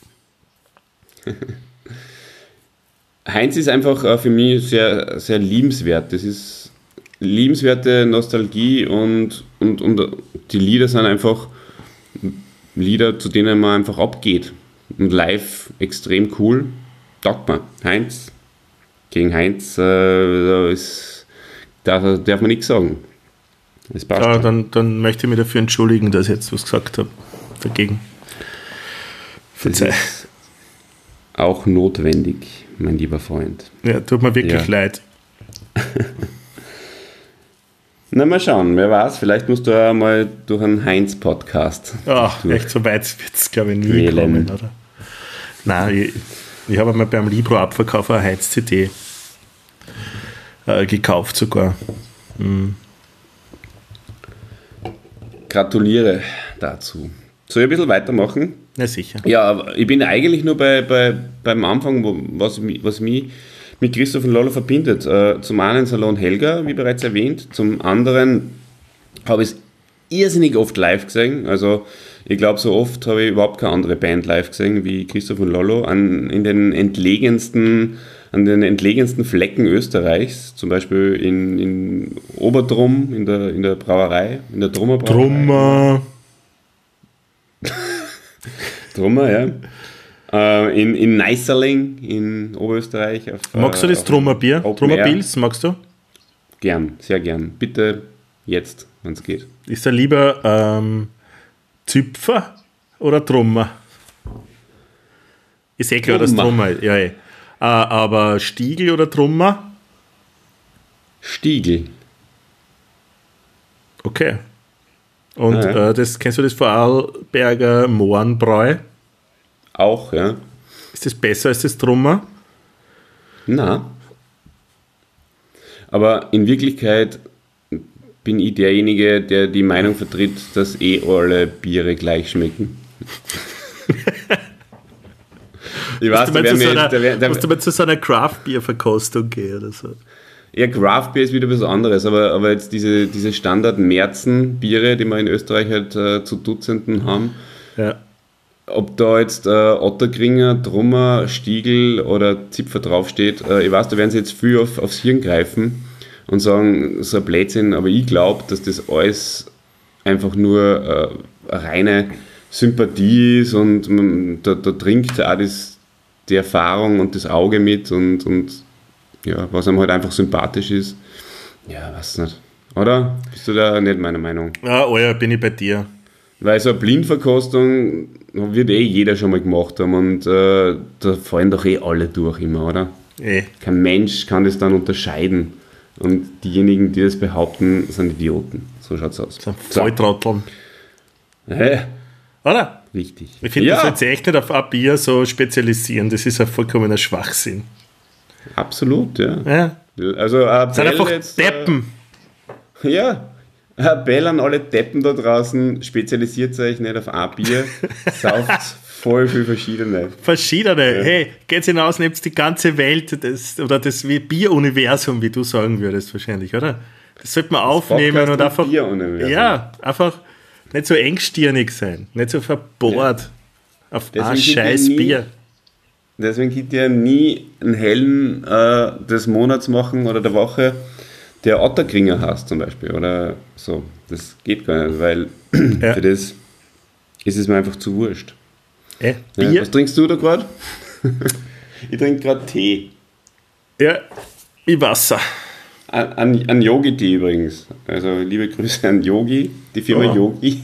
Heinz ist einfach äh, für mich sehr, sehr liebenswert. Das ist liebenswerte Nostalgie und, und, und die Lieder sind einfach Lieder, zu denen man einfach abgeht. Und live extrem cool. Taugt man. Heinz gegen Heinz, äh, da, ist, da darf man nichts sagen. Das passt ja, dann, dann möchte ich mich dafür entschuldigen, dass ich jetzt was gesagt habe. Dagegen. Verzeih. Auch notwendig, mein lieber Freund. Ja, tut mir wirklich ja. leid. Na, mal schauen, wer weiß, vielleicht musst du ja mal durch einen Heinz-Podcast. Ach, echt so weit wird es, glaube ich, nie wählen. kommen, oder? Nein, ich, ich habe einmal beim Libro-Abverkauf eine Heinz-C D äh, gekauft sogar. Hm. Gratuliere dazu. Soll ich ein bisschen weitermachen? Na sicher. Ja, aber ich bin eigentlich nur bei, bei, beim Anfang, wo, was, was mich mit Christoph und Lolo verbindet. Äh, zum einen Salo und Helga, wie bereits erwähnt. Zum anderen habe ich es irrsinnig oft live gesehen. Also ich glaube, so oft habe ich überhaupt keine andere Band live gesehen wie Christoph und Lolo. An, in den entlegensten, an den entlegensten Flecken Österreichs. Zum Beispiel in, in Oberdrum, in der, in der Brauerei, in der Drummer Brauerei. Drummer. Drummer, ja. Äh, in, in Neißerling in Oberösterreich. Auf, magst du das Drummerbier? Drummerpils, magst du? Gern, sehr gern. Bitte jetzt, wenn es geht. Ist da lieber ähm, Züpfer oder Drummer? Ist eh klar, dass Drummer, ja, eh. Äh, aber Stiegel oder Drummer? Stiegl. Okay. Und Ah, ja. äh, das, kennst du das Vorarlberger Mohrenbräu? Auch, ja. Ist das besser als das Trummer? Na. Aber in Wirklichkeit bin ich derjenige, der die Meinung vertritt, dass eh alle Biere gleich schmecken. Ich weiß, Musst du da mal zu werden so wir einer, jetzt, da, wär- da, musst du mal zu so einer Craft-Bier-Verkostung gehen oder so? ja, Craft Beer ist wieder was anderes, aber, aber jetzt diese, diese Standard-Märzen-Biere, die wir in Österreich halt äh, zu Dutzenden haben, Ja. ob da jetzt äh, Otterkringer, Trummer, Stiegl oder Zipfer draufsteht, äh, ich weiß, da werden sie jetzt viel auf, aufs Hirn greifen und sagen, so ein Blödsinn, aber ich glaube, dass das alles einfach nur äh, eine reine Sympathie ist und man, da, da trinkt auch das, die Erfahrung und das Auge mit und, und ja, was einem halt einfach sympathisch ist. Ja, weiß nicht. Oder? Bist du da nicht meiner Meinung? Ja, oh ja, bin ich bei dir. Weil so eine Blindverkostung wird eh jeder schon mal gemacht haben und äh, da fallen doch eh alle durch immer, oder? Eh. Kein Mensch kann das dann unterscheiden. Und diejenigen, die das behaupten, sind Idioten. So schaut's aus. So ein Volltrotteln. Hä? Oder? Wichtig. Ich finde, ja, das jetzt echt nicht auf ein Bier so spezialisieren. Das ist ein vollkommener Schwachsinn. absolut, ja. Ja. Also ein Das sind Appell einfach jetzt, Deppen. Äh, ja, ein Appell an alle Deppen da draußen, spezialisiert euch nicht auf ein Bier, sauft voll viel verschiedene. Verschiedene. Ja. Hey, geht's hinaus, nehmt die ganze Welt das, oder das wie Bieruniversum, wie du sagen würdest wahrscheinlich, oder? Das sollte man aufnehmen Podcast und einfach. Bieruniversum. Ja, einfach nicht so engstirnig sein, nicht so verbohrt Ja. auf Deswegen ein sind wir scheiß nie- Bier. Deswegen könnt ihr nie einen hellen äh, des Monats machen oder der Woche, der Otterkringer hast zum Beispiel oder so. Das geht gar nicht, weil Ja. für das ist es mir einfach zu wurscht. Äh, Ja, Bier? was trinkst du da gerade? Ich trinke gerade Tee. Ja, wie Wasser. An, an, an Yogi-Tee übrigens. Also liebe Grüße an Yogi, die Firma Oh. Yogi.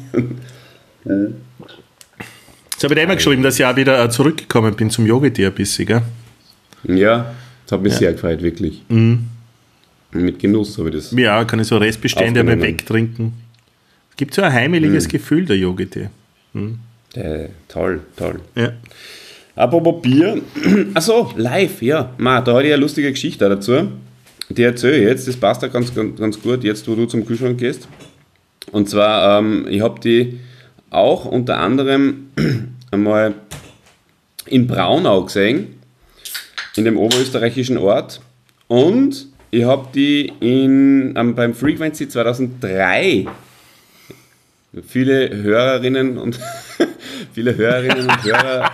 Jetzt habe ich dir immer geschrieben, dass ich auch wieder äh, zurückgekommen bin zum Yogi-Tee ein bisschen, gell? Ja, das hat mich Ja. sehr gefreut, wirklich. Mhm. Mit Genuss habe ich das. Ja, kann ich so Restbestände einmal Aufgenommen. wegtrinken. Es gibt so ein heimeliges Mhm. Gefühl, der Yogi-Tee. Äh, toll, toll. Ja. Apropos Bier. Achso, live, ja. Ma, da hatte ich eine lustige Geschichte dazu. Die erzähle ich jetzt, das passt ja ganz, ganz, ganz gut, jetzt wo du zum Kühlschrank gehst. Und zwar, ähm, ich habe die auch unter anderem einmal in Braunau gesehen, in dem oberösterreichischen Ort. Und ich habe die in, ähm, beim Frequency zweitausenddrei, viele Hörerinnen und viele Hörerinnen und Hörer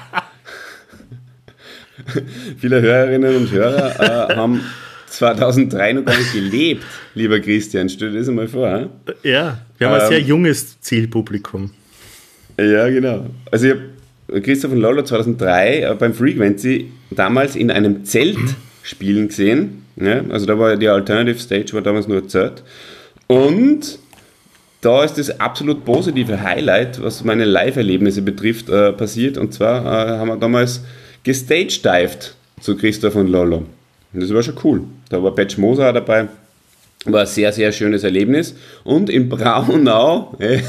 viele Hörerinnen und Hörer äh, haben zweitausenddrei noch gar nicht gelebt, lieber Christian. Stell dir das einmal vor. Hein? Ja, wir haben ein Ähm, sehr junges Zielpublikum. Ja, genau. Also ich habe Christoph und Lolo zweitausenddrei äh, beim Frequency damals in einem Zelt spielen gesehen. Ja? Also da war die Alternative Stage, war damals nur ein Zelt. Und da ist das absolut positive Highlight, was meine Live-Erlebnisse betrifft, äh, passiert. Und zwar äh, haben wir damals gestagedived zu Christoph und Lolo. Und das war schon cool. Da war Patch Moser auch dabei. War ein sehr, sehr schönes Erlebnis. Und in Braunau, äh,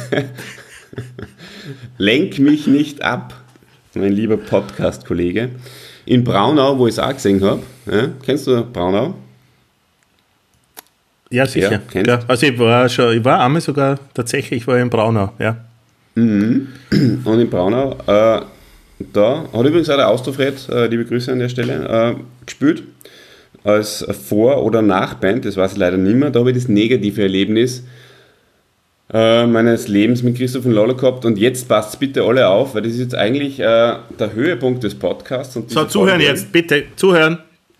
lenk mich nicht ab, mein lieber Podcast-Kollege, in Braunau, wo ich es auch gesehen habe. Ja, kennst du Braunau? Ja, sicher. Ja, kennst Ja, also ich war schon, ich war einmal sogar, tatsächlich, ich war in Braunau, ja. Und in Braunau, äh, da hat übrigens auch der Austrofred, äh, liebe Grüße an der Stelle, äh, gespielt. Als Vor- oder Nachband, das weiß ich leider nicht mehr. Da habe ich das negative Erlebnis äh, meines Lebens mit Christoph und Lolo gehabt. Und jetzt passt bitte alle auf, weil das ist jetzt eigentlich äh, der Höhepunkt des Podcasts. Und So, dieser zuhören Folge. jetzt, bitte, zuhören.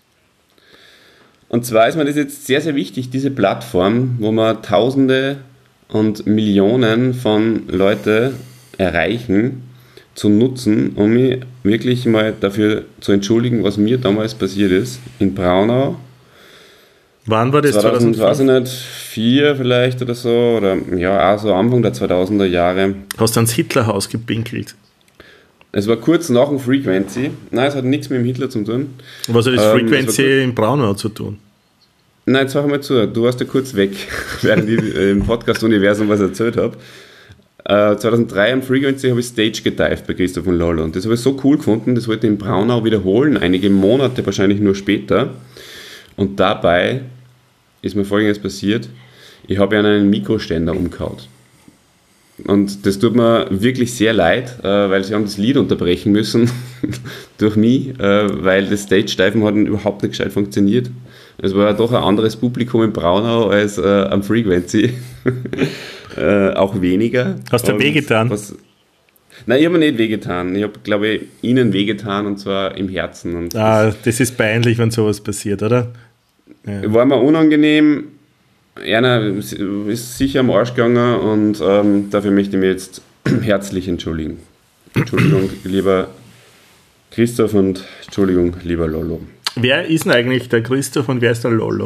Und zwar ist mir das jetzt sehr, sehr wichtig, diese Plattform, wo wir Tausende und Millionen von Leute erreichen, zu nutzen, um mich wirklich mal dafür zu entschuldigen, was mir damals passiert ist. In Braunau. Wann war das? zweitausend, weiß ich zweitausendfünf? nicht, vier vielleicht oder so, oder ja, auch so Anfang der zweitausender Jahre. Hast du ans Hitlerhaus gepinkelt? Es war kurz nach dem Frequency. Nein, es hat nichts mit dem Hitler zu tun. Was hat das Ähm, Frequency das war in Braunau zu tun? Nein, jetzt mach mal zu. Du warst ja kurz weg, während ich im Podcast-Universum was erzählt habe. Äh, zweitausenddrei am Frequency habe ich Stage gedived bei Christoph und Lollo. Und das habe ich so cool gefunden, das wollte ich in Braunau wiederholen, einige Monate, wahrscheinlich nur später. Und dabei ist mir Folgendes passiert. Ich habe ja einen Mikroständer umgehauen. Und das tut mir wirklich sehr leid, äh, weil sie haben das Lied unterbrechen müssen durch mich, äh, weil das Stage-Diven hat überhaupt nicht gescheit funktioniert. Es war ja doch ein anderes Publikum in Braunau als äh, am Frequency. äh, auch weniger. Hast du wehgetan? Was, nein, ich habe mir nicht wehgetan. Ich habe, glaube ich, ihnen wehgetan und zwar im Herzen. Und ah, das, das ist peinlich, wenn sowas passiert, oder? Ja. War mir unangenehm. Einer ist sicher am Arsch gegangen und ähm, dafür möchte ich mich jetzt herzlich entschuldigen. Entschuldigung, lieber Christoph und Entschuldigung, lieber Lollo. Wer ist denn eigentlich der Christoph und wer ist der Lollo?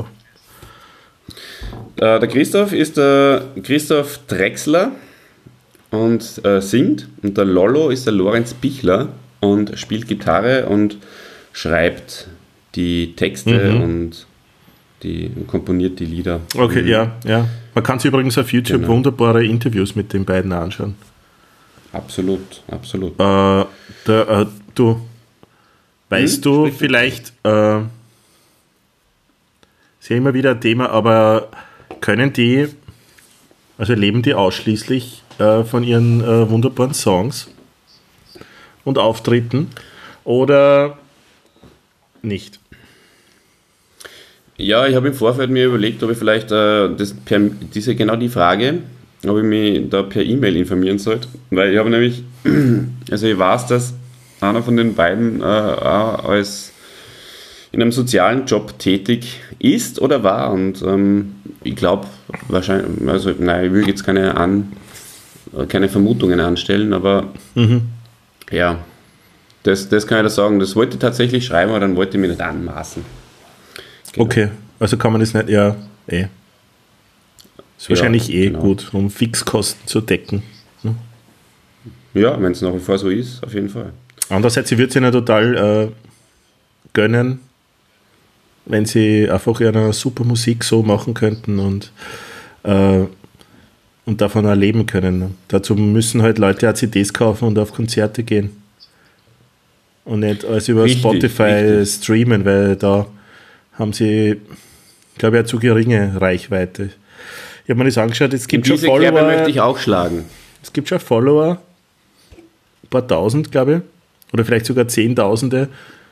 Äh, der Christoph ist der Christoph Drechsler und äh, singt und der Lollo ist der Lorenz Pichler und spielt Gitarre und schreibt die Texte mhm. und die komponiert die Lieder. Okay, mhm. ja, ja. Man kann sich übrigens auf YouTube genau. wunderbare Interviews mit den beiden anschauen. Absolut, absolut. Äh, der, äh, du, weißt hm? du Sprich vielleicht, äh, ist ja immer wieder ein Thema, aber können die, also leben die ausschließlich äh, von ihren äh, wunderbaren Songs und Auftritten oder nicht? Ja, ich habe im Vorfeld mir überlegt, ob ich vielleicht äh, das per, diese genau die Frage, ob ich mich da per E-Mail informieren sollte, weil ich habe nämlich, also ich weiß, dass einer von den beiden äh, als in einem sozialen Job tätig ist oder war und ähm, ich glaube wahrscheinlich, also nein, ich will jetzt keine an, keine Vermutungen anstellen, aber mhm. ja, das, das kann ich da sagen, das wollte ich tatsächlich schreiben, aber dann wollte ich mich nicht anmaßen. Genau. Okay, also kann man das nicht, ja, eh. Ist wahrscheinlich ja, eh genau. gut, um Fixkosten zu decken. Hm? Ja, wenn es nach wie vor so ist, auf jeden Fall. Andererseits, sie würde es ihnen total äh, gönnen, wenn sie einfach eine super Musik so machen könnten und, äh, und davon auch leben können. Dazu müssen halt Leute auch C Ds kaufen und auf Konzerte gehen. Und nicht alles über richtig, Spotify richtig. streamen, weil da haben sie, glaube ich, eine zu geringe Reichweite. Ich habe mir das angeschaut, es gibt schon Follower. Kerbe möchte ich auch schlagen. Es gibt schon Follower, ein paar tausend, glaube ich, oder vielleicht sogar Zehntausende.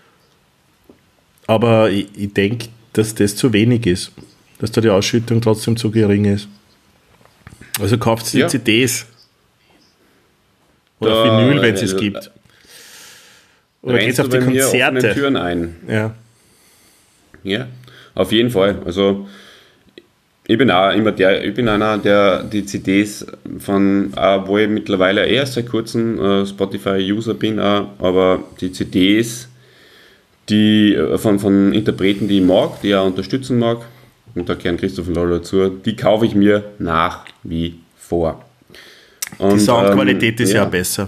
Aber ich, ich denke, dass das zu wenig ist, dass da die Ausschüttung trotzdem zu gering ist. Also kauft die ja. C Ds oder da, Vinyl, wenn es es gibt. Oder geht es auf die Konzerte? Türen ein. Ja. Ja, auf jeden Fall. Also ich bin auch immer der, ich bin einer, der die C Ds von, wo ich mittlerweile erst seit kurzem äh, Spotify-User bin, auch, aber die C Ds, die von, von Interpreten, die ich mag, die ich auch unterstützen mag, und da gehören Christoph und Lollo dazu, die kaufe ich mir nach wie vor. Und, die Soundqualität ähm, ist ja. ja besser.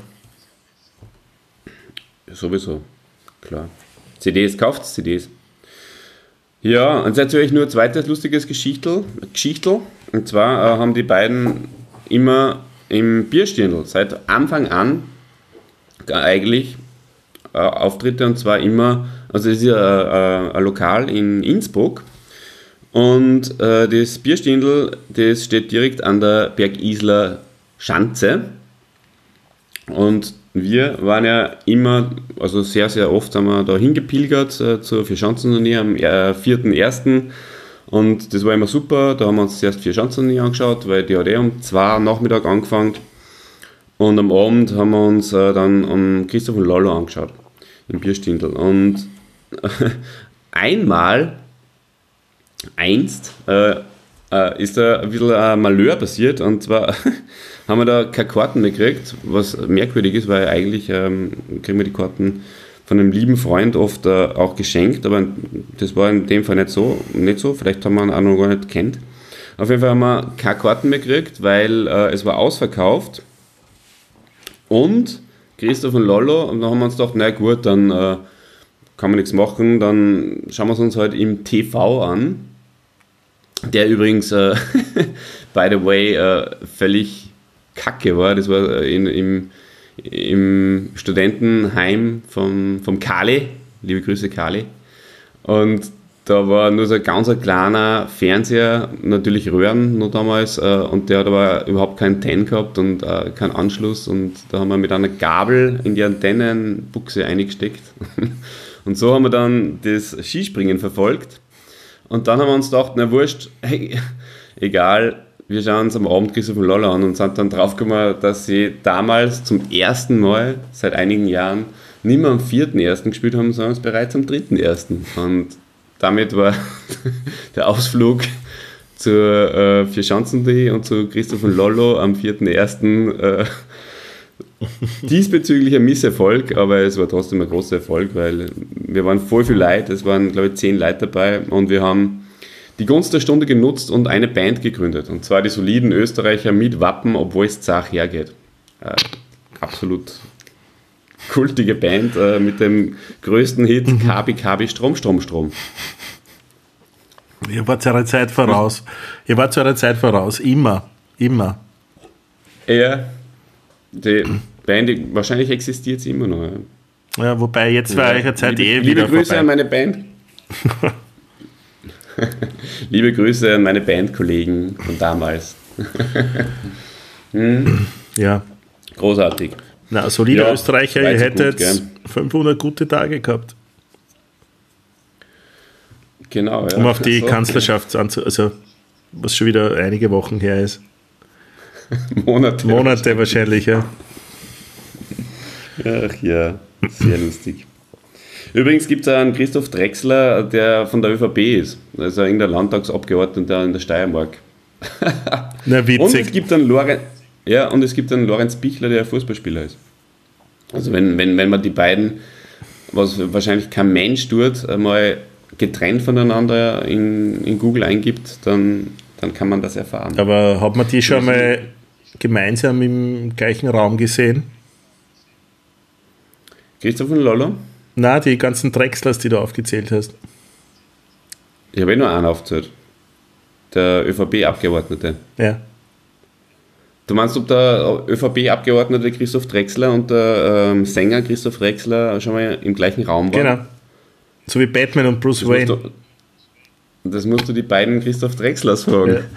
Sowieso, klar. C Ds, kauft C Ds. Ja, und jetzt höre ich nur ein zweites lustiges Geschichtel. Geschichtel. Und zwar äh, haben die beiden immer im Bierstirndl seit Anfang an äh, eigentlich äh, Auftritte, und zwar immer, also es ist ja äh, ein Lokal in Innsbruck und äh, das Bierstirndl, das steht direkt an der Bergisler Schanze und wir waren ja immer, also sehr, sehr oft haben wir da hingepilgert äh, zur Vierschanzenturnier am äh, vierten ersten und das war immer super. Da haben wir uns zuerst Vierschanzenturnier angeschaut, weil die hat eh um zwei am Nachmittag angefangen und am Abend haben wir uns äh, dann um Christoph und Lollo angeschaut im Bierstindl und äh, einmal, einst, äh, äh, ist da ein bisschen ein Malheur passiert und zwar haben wir da keine Karten mehr gekriegt, was merkwürdig ist, weil eigentlich ähm, kriegen wir die Karten von einem lieben Freund oft äh, auch geschenkt, aber das war in dem Fall nicht so, nicht so, vielleicht haben wir ihn auch noch gar nicht kennt. Auf jeden Fall haben wir keine Karten mehr gekriegt, weil äh, es war ausverkauft und Christoph und Lollo, und dann haben wir uns gedacht, na gut, dann äh, kann man nichts machen, dann schauen wir es uns halt im T V an der übrigens, äh, by the way, äh, völlig kacke war. Das war in, im, im Studentenheim vom, vom Kali, liebe Grüße Kali. Und da war nur so ein ganz ein kleiner Fernseher, natürlich Röhren noch damals, äh, und der hat aber überhaupt keinen Ten gehabt und äh, keinen Anschluss. Und da haben wir mit einer Gabel in die Antennenbuchse eingesteckt. Und so haben wir dann das Skispringen verfolgt. Und dann haben wir uns gedacht, na wurscht, hey, egal, wir schauen uns am Abend Christoph und Lollo an und sind dann draufgekommen, dass sie damals zum ersten Mal seit einigen Jahren nicht mehr am vierten ersten gespielt haben, sondern bereits am dritten ersten Und damit war der Ausflug zur äh, Vierschanzentournee und zu Christoph und Lollo am vierten ersten Äh, diesbezüglich ein Misserfolg, aber es war trotzdem ein großer Erfolg, weil wir waren voll viel Leute, es waren glaube ich zehn Leute dabei und wir haben die Gunst der Stunde genutzt und eine Band gegründet, und zwar die soliden Österreicher mit Wappen, obwohl es zart hergeht. Äh, absolut kultige Band äh, mit dem größten Hit Mhm. Kabi Kabi Strom Strom Strom. Ihr wart zu einer Zeit voraus. Ihr wart zu einer Zeit voraus. Immer. Immer. Ja, die Band, die, wahrscheinlich existiert sie immer noch. Ja. Ja, wobei jetzt war Ja, eure Zeit liebe, eh liebe wieder Grüße vorbei. an meine Band. Liebe Grüße an meine Bandkollegen von damals. Ja. Großartig. Na, solide Ja, Österreicher, weit ihr so hättet gut, gell? fünfhundert gute Tage gehabt, Genau, ja. um auf die So. Kanzlerschaft anzu... Also, was schon wieder einige Wochen her ist. Monate. Monate wahrscheinlich, ja. Ach ja, sehr lustig. Übrigens gibt es einen Christoph Drechsler, der von der ÖVP ist. Also irgendein Landtagsabgeordneter in der Steiermark. Na, Und es witzig. gibt einen Lorenz, ja, und es gibt einen Lorenz Bichler, der Fußballspieler ist. Also wenn, wenn, wenn man die beiden, was wahrscheinlich kein Mensch tut, einmal getrennt voneinander in, in Google eingibt, dann, dann kann man das erfahren. Aber hat man die schon mal gemeinsam im gleichen Raum gesehen? Christoph und Lollo? Na, die ganzen Drechslers, die du aufgezählt hast. Ich habe eh nur einen aufgezählt. Der ÖVP-Abgeordnete. Ja. Du meinst, ob der ÖVP-Abgeordnete Christoph Drechsler und der ähm, Sänger Christoph Drechsler schon mal im gleichen Raum waren? Genau. So wie Batman und Bruce Das musst, Wayne. du, das musst du die beiden Christoph Drechslers fragen. Ja.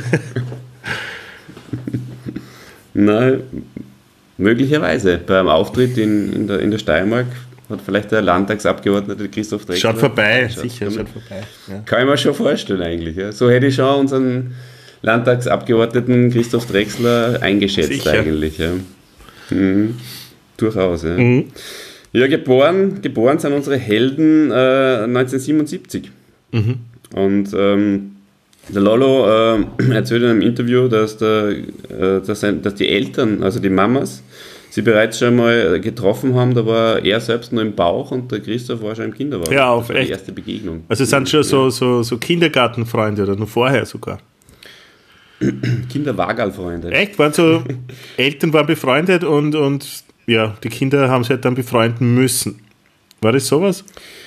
Nein, möglicherweise. Beim Auftritt in, in, der, in der Steiermark hat vielleicht der Landtagsabgeordnete Christoph Drechsler... Schaut vorbei, Schaut, sicher, kann, schaut vorbei. Ja. kann ich mir schon vorstellen eigentlich. Ja. So hätte ich schon unseren Landtagsabgeordneten Christoph Drechsler eingeschätzt Sicher. eigentlich. Ja. Mhm. Durchaus, ja. Mhm. Ja, geboren, geboren sind unsere Helden äh, neunzehnhundertsiebenundsiebzig. Mhm. Und ähm, der Lollo äh, erzählt in einem Interview, dass, der, äh, dass, sein, dass die Eltern, also die Mamas, sie bereits schon mal getroffen haben. Da war er selbst noch im Bauch und der Christoph war schon im Kinderwagen. Ja, auf das war echt. die erste Begegnung. Also sind schon so, so, so Kindergartenfreunde oder noch vorher sogar. Kinderwagalfreunde. Echt? Waren so, Eltern waren befreundet und, und ja, die Kinder haben sich halt dann befreunden müssen. War das sowas?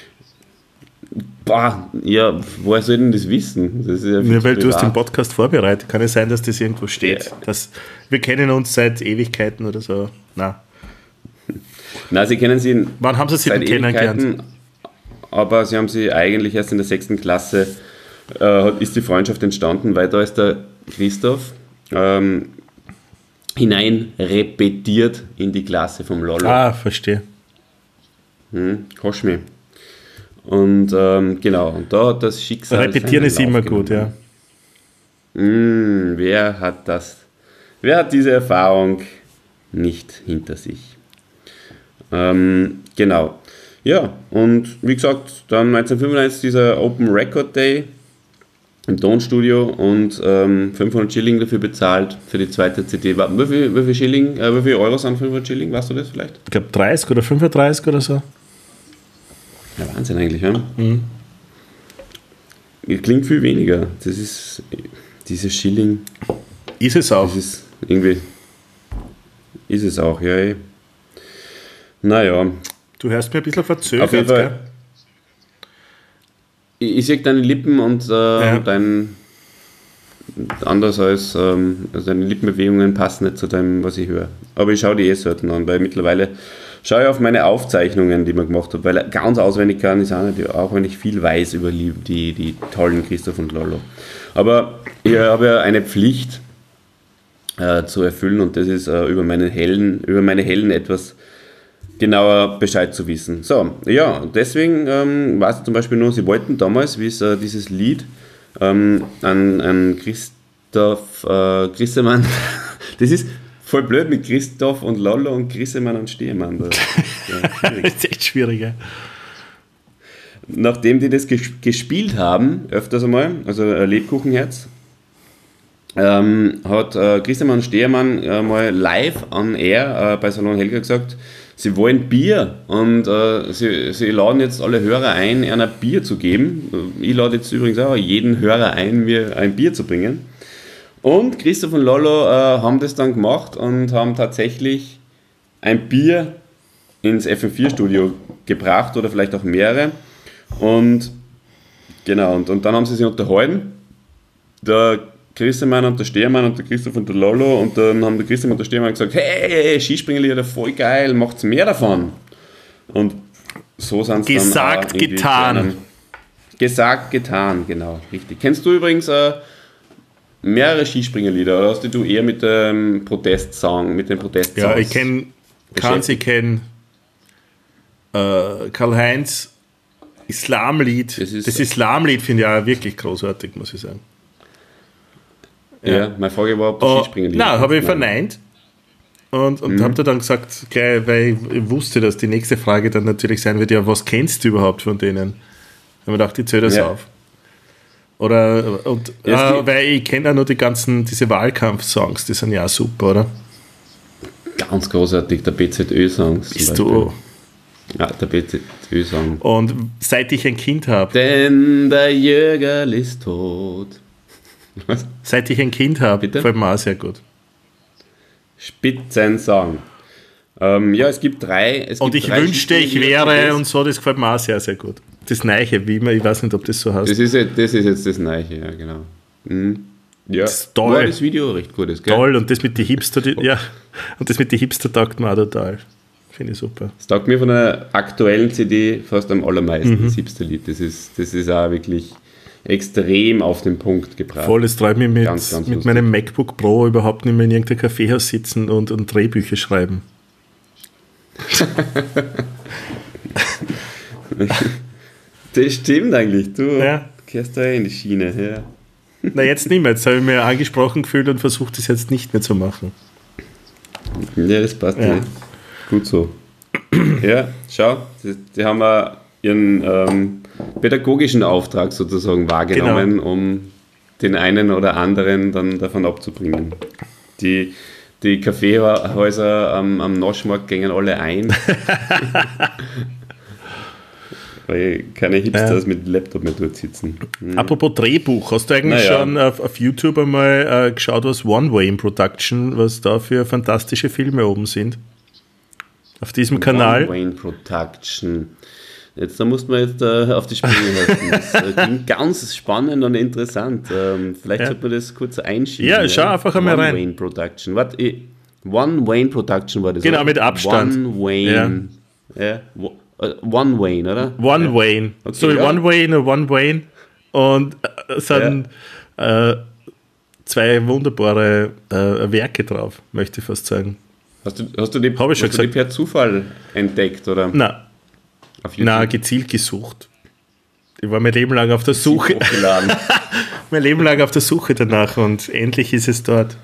Boah, ja, woher soll denn das wissen? Das ist ja Nur weil du hast den privat. Podcast vorbereitet. Kann es sein, dass das irgendwo steht? Ja. Dass wir kennen uns seit Ewigkeiten oder so. Na. Nein, sie kennen sie Wann haben Sie sie denn seit kennengelernt? Ewigkeiten, aber sie haben sie eigentlich erst in der sechsten Klasse äh, ist die Freundschaft entstanden, weil da ist der Christoph ähm, hinein repetiert in die Klasse vom Lollo. Ah, verstehe. Hm, Hoschmi. Und ähm, genau, und da hat das Schicksal. Repetieren seinen ist immer Lauf gut, ja. genommen. Hm, wer hat das? Wer hat diese Erfahrung nicht hinter sich? Ähm, genau. Ja, und wie gesagt, dann neunzehnhundertfünfundneunzig dieser Open Record Day im Tonstudio und ähm, fünfhundert Schilling dafür bezahlt für die zweite C D. Wie viel, wie viel Schilling, äh, wie viel Euro sind fünfhundert Schilling? Weißt du das vielleicht? Ich glaube dreißig oder fünfunddreißig oder so. Ja, Wahnsinn eigentlich, ja. Mhm. Klingt viel weniger. Das ist, dieses Schilling, Ist es auch. das ist irgendwie, ist es auch, ja. eh. Naja, Du hörst mir ein bisschen verzögert, auf jeden Fall. gell? Ich, ich sehe deine Lippen und äh, Ja. dein, anders als ähm, also deine Lippenbewegungen passen nicht zu dem, was ich höre. Aber ich schaue die eh selten an, weil mittlerweile schaue ich auf meine Aufzeichnungen, die man gemacht hat, weil ganz auswendig kann ich es auch nicht, auch wenn ich viel weiß über die, die, die tollen Christoph und Lollo. Aber ich habe ja eine Pflicht äh, zu erfüllen und das ist äh, über meinen Helden, über meine Helden etwas genauer Bescheid zu wissen. So, ja, deswegen ähm, war es zum Beispiel nur, sie wollten damals, wie es äh, dieses Lied ähm, an, an Christoph äh, Grissemann, das ist voll blöd mit Christoph und Lollo und Grissemann und Stiermann. Das, ja, das ist echt schwierig, ja. Nachdem die das ges- gespielt haben, öfters einmal, also äh, Lebkuchenherz, ähm, hat äh, Grissemann und Stiermann äh, mal live on air äh, bei Salon Helga gesagt, sie wollen Bier und äh, sie, sie laden jetzt alle Hörer ein, einer Bier zu geben. Ich lade jetzt übrigens auch jeden Hörer ein, mir ein Bier zu bringen. Und Christoph und Lollo äh, haben das dann gemacht und haben tatsächlich ein Bier ins F M vier Studio gebracht oder vielleicht auch mehrere. Und genau, und, und dann haben sie sich unterhalten. Der Grissemann und der Stehrmann und der Christoph und der Lollo, und dann haben der Christoph und der Stehrmann gesagt, hey, Skispringerlieder, voll geil, macht's mehr davon. Und so sind es dann Gesagt, auch irgendwie getan. zu einem- Gesagt, getan, genau, richtig. Kennst du übrigens äh, mehrere Skispringerlieder oder hast du eher mit dem Protestsong, mit den Protestsongs? Ja, ich kenne, kann sie kennen, äh, Karl-Heinz, Islamlied. Das ist- Das Islamlied finde ich auch wirklich großartig, muss ich sagen. Ja, meine Frage war, ob du Oh, Skispringerlieder nein, habe ich kennst. verneint. Und, und habe da dann gesagt, gleich, weil ich wusste, dass die nächste Frage dann natürlich sein wird, ja, was kennst du überhaupt von denen? Da habe ich mir gedacht, ich zähle das Ja. auf. Oder, und, Ja, es äh, gibt- weil ich kenne auch nur die ganzen, diese Wahlkampf-Songs, die sind ja auch super, oder? Ganz großartig, der B Z Ö-Song. Bist du. Ja, der B Z Ö-Song. Und seit ich ein Kind habe, Denn der Jägerl ist tot. Was? seit ich ein Kind habe, Bitte? gefällt mir auch sehr gut. Spitzensong. Ähm, ja, es gibt drei. Es Und gibt ich drei wünschte, ich Skispringerlieder, wäre das- und so, das gefällt mir auch sehr, sehr gut. Das Neiche, wie man, ich weiß nicht, ob das so heißt. Das ist, jetzt- das ist jetzt das Neue, ja, genau. Mhm. Ja, Das ist toll. War das Video recht gut ist, gell? Toll, und das mit den Hipster, die, ja, und das mit den Hipster taugt mir auch total. Finde ich super. Das taugt mir von der aktuellen C D fast am allermeisten, Mhm. das Hipsterlied. Das ist, das ist auch wirklich extrem auf den Punkt gebracht. Voll, es treibt mich mit, Ganz, ganz mit lustig. meinem MacBook Pro überhaupt nicht mehr in irgendeinem Kaffeehaus sitzen und, und Drehbücher schreiben. Das stimmt eigentlich, du Ja. kehrst da in die Schiene. Ja. Na, jetzt nicht mehr. Jetzt habe ich mir angesprochen gefühlt und versucht, das jetzt nicht mehr zu machen. Ja, das passt Ja. ja. Gut so. Ja, schau, die, die haben auch ihren ähm, pädagogischen Auftrag sozusagen wahrgenommen, Genau. um den einen oder anderen dann davon abzubringen. Die, die Kaffeehäuser am, am Noschmarkt gingen alle ein. Weil keine Hipsters Ja. mit Laptop mehr dort sitzen. Apropos Drehbuch, hast du eigentlich Naja. schon auf, auf YouTube einmal äh, geschaut, was One Way in Production, was da für fantastische Filme oben sind? Auf diesem Kanal. One Wayne Production. Jetzt, da muss man jetzt äh, auf die Sprünge helfen. Das äh, klingt ganz spannend und interessant. Ähm, vielleicht Ja. sollte man das kurz einschieben. Ja, schau einfach einmal One rein. Wayne Production. Warte, ich- One Wayne Production war das. Genau, oder? mit Abstand. One Wayne. Ja. Wo- äh, One Wayne, oder? One ja. Wayne. Okay, so wie ja. One Way, nur One Wayne. Und äh, es sind äh, zwei wunderbare äh, Werke drauf, möchte ich fast sagen. Hast du, hast du, die, Hab ich schon hast du die gesagt. per Zufall entdeckt, oder? Na, Auf YouTube? na, gezielt gesucht. Ich war mein Leben lang auf der Suche, Hochgeladen. mein Leben lang auf der Suche danach und endlich ist es dort.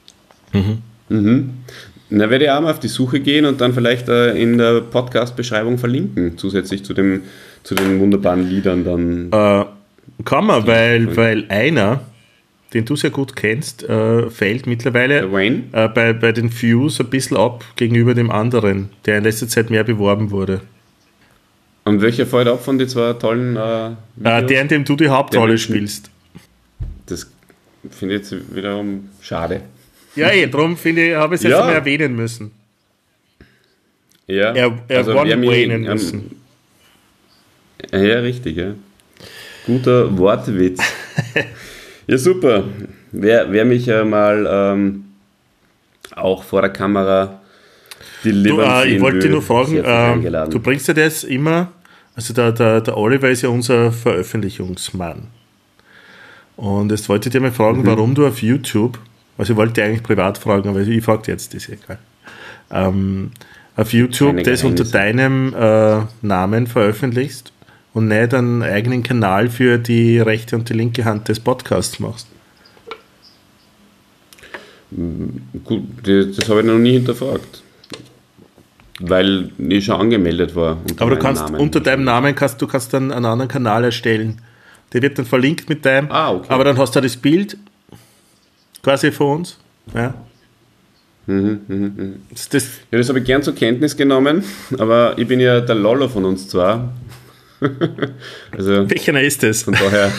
Na, werde ich auch mal auf die Suche gehen und dann vielleicht äh, in der Podcast-Beschreibung verlinken, zusätzlich zu, dem, zu den wunderbaren Liedern dann. Äh, kann man, weil, weil einer, den du sehr gut kennst, äh, fällt mittlerweile Der Wayne? äh, bei, bei den Views ein bisschen ab gegenüber dem anderen, der in letzter Zeit mehr beworben wurde. Und welcher fällt ab von den zwei tollen äh, Äh, Videos? der, in dem du die Hauptrolle Menschen- spielst. Das finde ich jetzt wiederum schade. Ja, eh, darum finde ich, habe ich es jetzt Ja. einmal erwähnen müssen. Ja, Er, er also One wer mich- Waynen ähm, müssen. Ja, richtig, ja. Guter Wortwitz. Ja, super. Wer, wer mich ja mal ähm, auch vor der Kamera die Du, äh, ich wollte dich nur fragen, sehr herzlich äh, du bringst ja das immer, also der, der, der Oliver ist ja unser Veröffentlichungsmann. Und jetzt wollte ich dir mal fragen, Mhm. warum du auf YouTube, also ich wollte dich eigentlich privat fragen, aber ich frage jetzt, das ist egal. Ähm, auf YouTube Keine das unter Geheimnisse. deinem äh, Namen veröffentlichst und nicht einen eigenen Kanal für die rechte und die linke Hand des Podcasts machst. Gut, das, das habe ich noch nie hinterfragt. Weil ich schon angemeldet war. Unter Aber du meinem kannst Namen. unter deinem Namen kannst du kannst dann einen anderen Kanal erstellen. Der wird dann verlinkt mit deinem, Ah, okay. aber dann hast du das Bild quasi von uns. Ja. Das, das, Ja, das habe ich gern zur Kenntnis genommen, aber ich bin ja der Lollo von uns zwar. Also welcher ist das? von daher.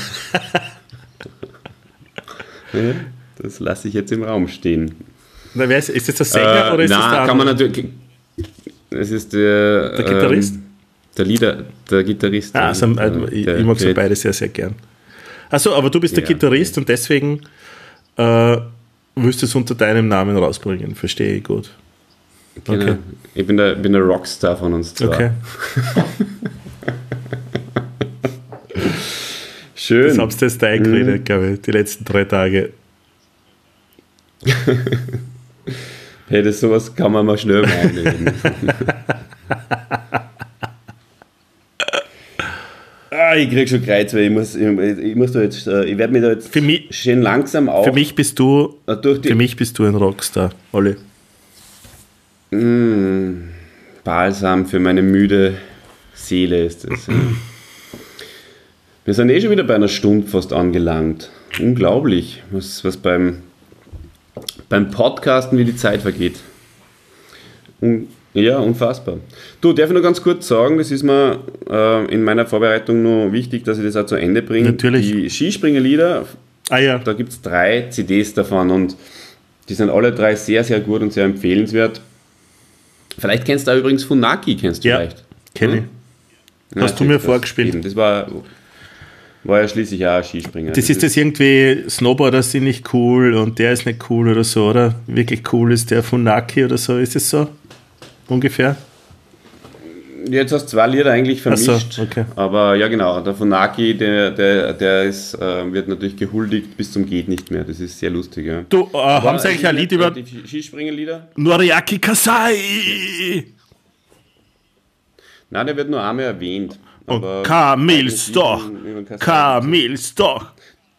Ja, das lasse ich jetzt im Raum stehen. Na, wer ist, ist das der Sänger Äh, oder ist na, das der kann man andere? natürlich. Es ist der. Der Gitarrist? Ähm, der Lieder, der Gitarrist. Ah, also, äh, also, ich, der- ich mag sie der- beide sehr, sehr gern. Achso, aber du bist der Ja, Gitarrist und deswegen äh, willst du es unter deinem Namen rausbringen. Verstehe ich gut. Genau. Okay. Ich bin der, bin der Rockstar von uns zwei. Okay. Schön. Das habt ihr jetzt eingeredet, glaube ich, die letzten drei Tage. Hey, das sowas kann man mal schnell mal einreden. ah, ich krieg schon Kreuz, weil ich muss, ich, ich muss da jetzt, äh, ich werde mich da jetzt Für mich, schön langsam auf für mich bist du, äh, durch die für mich bist du ein Rockstar, Olli. Mm, Balsam für meine müde Seele ist es. Ja. Wir sind eh schon wieder bei einer Stunde fast angelangt. Unglaublich, was, was beim, beim Podcasten wie die Zeit vergeht. Un, ja, unfassbar. Du, darf ich noch ganz kurz sagen, das ist mir äh, in meiner Vorbereitung nur wichtig, dass ich das auch zu Ende bringe. Natürlich. Die Skispringerlieder, Ah ja, da gibt es drei C Ds davon und die sind alle drei sehr, sehr gut und sehr empfehlenswert. Vielleicht kennst du auch übrigens Funaki, kennst du ja, vielleicht? kenne ich. Ja, Hast du mir das- vorgespielt. eben, Das war, war ja schließlich auch ein Skispringer. Das ist das irgendwie, Snowboarder sind nicht cool und der ist nicht cool oder so, oder? Wirklich cool ist der Funaki oder so, ist das so? Ungefähr? Jetzt hast du zwei Lieder eigentlich Ach vermischt. so, okay. Aber ja, genau, der Funaki, der, der, der ist, äh, wird natürlich gehuldigt bis zum Geht nicht mehr. Das ist sehr lustig. Ja. Du, äh, haben sie Aber eigentlich ein Lied über Die Skispringerlieder? Noriaki Kasai? Nein, der wird nur einmal erwähnt. Und Aber Kamils doch, über den Kasai- Kamils doch.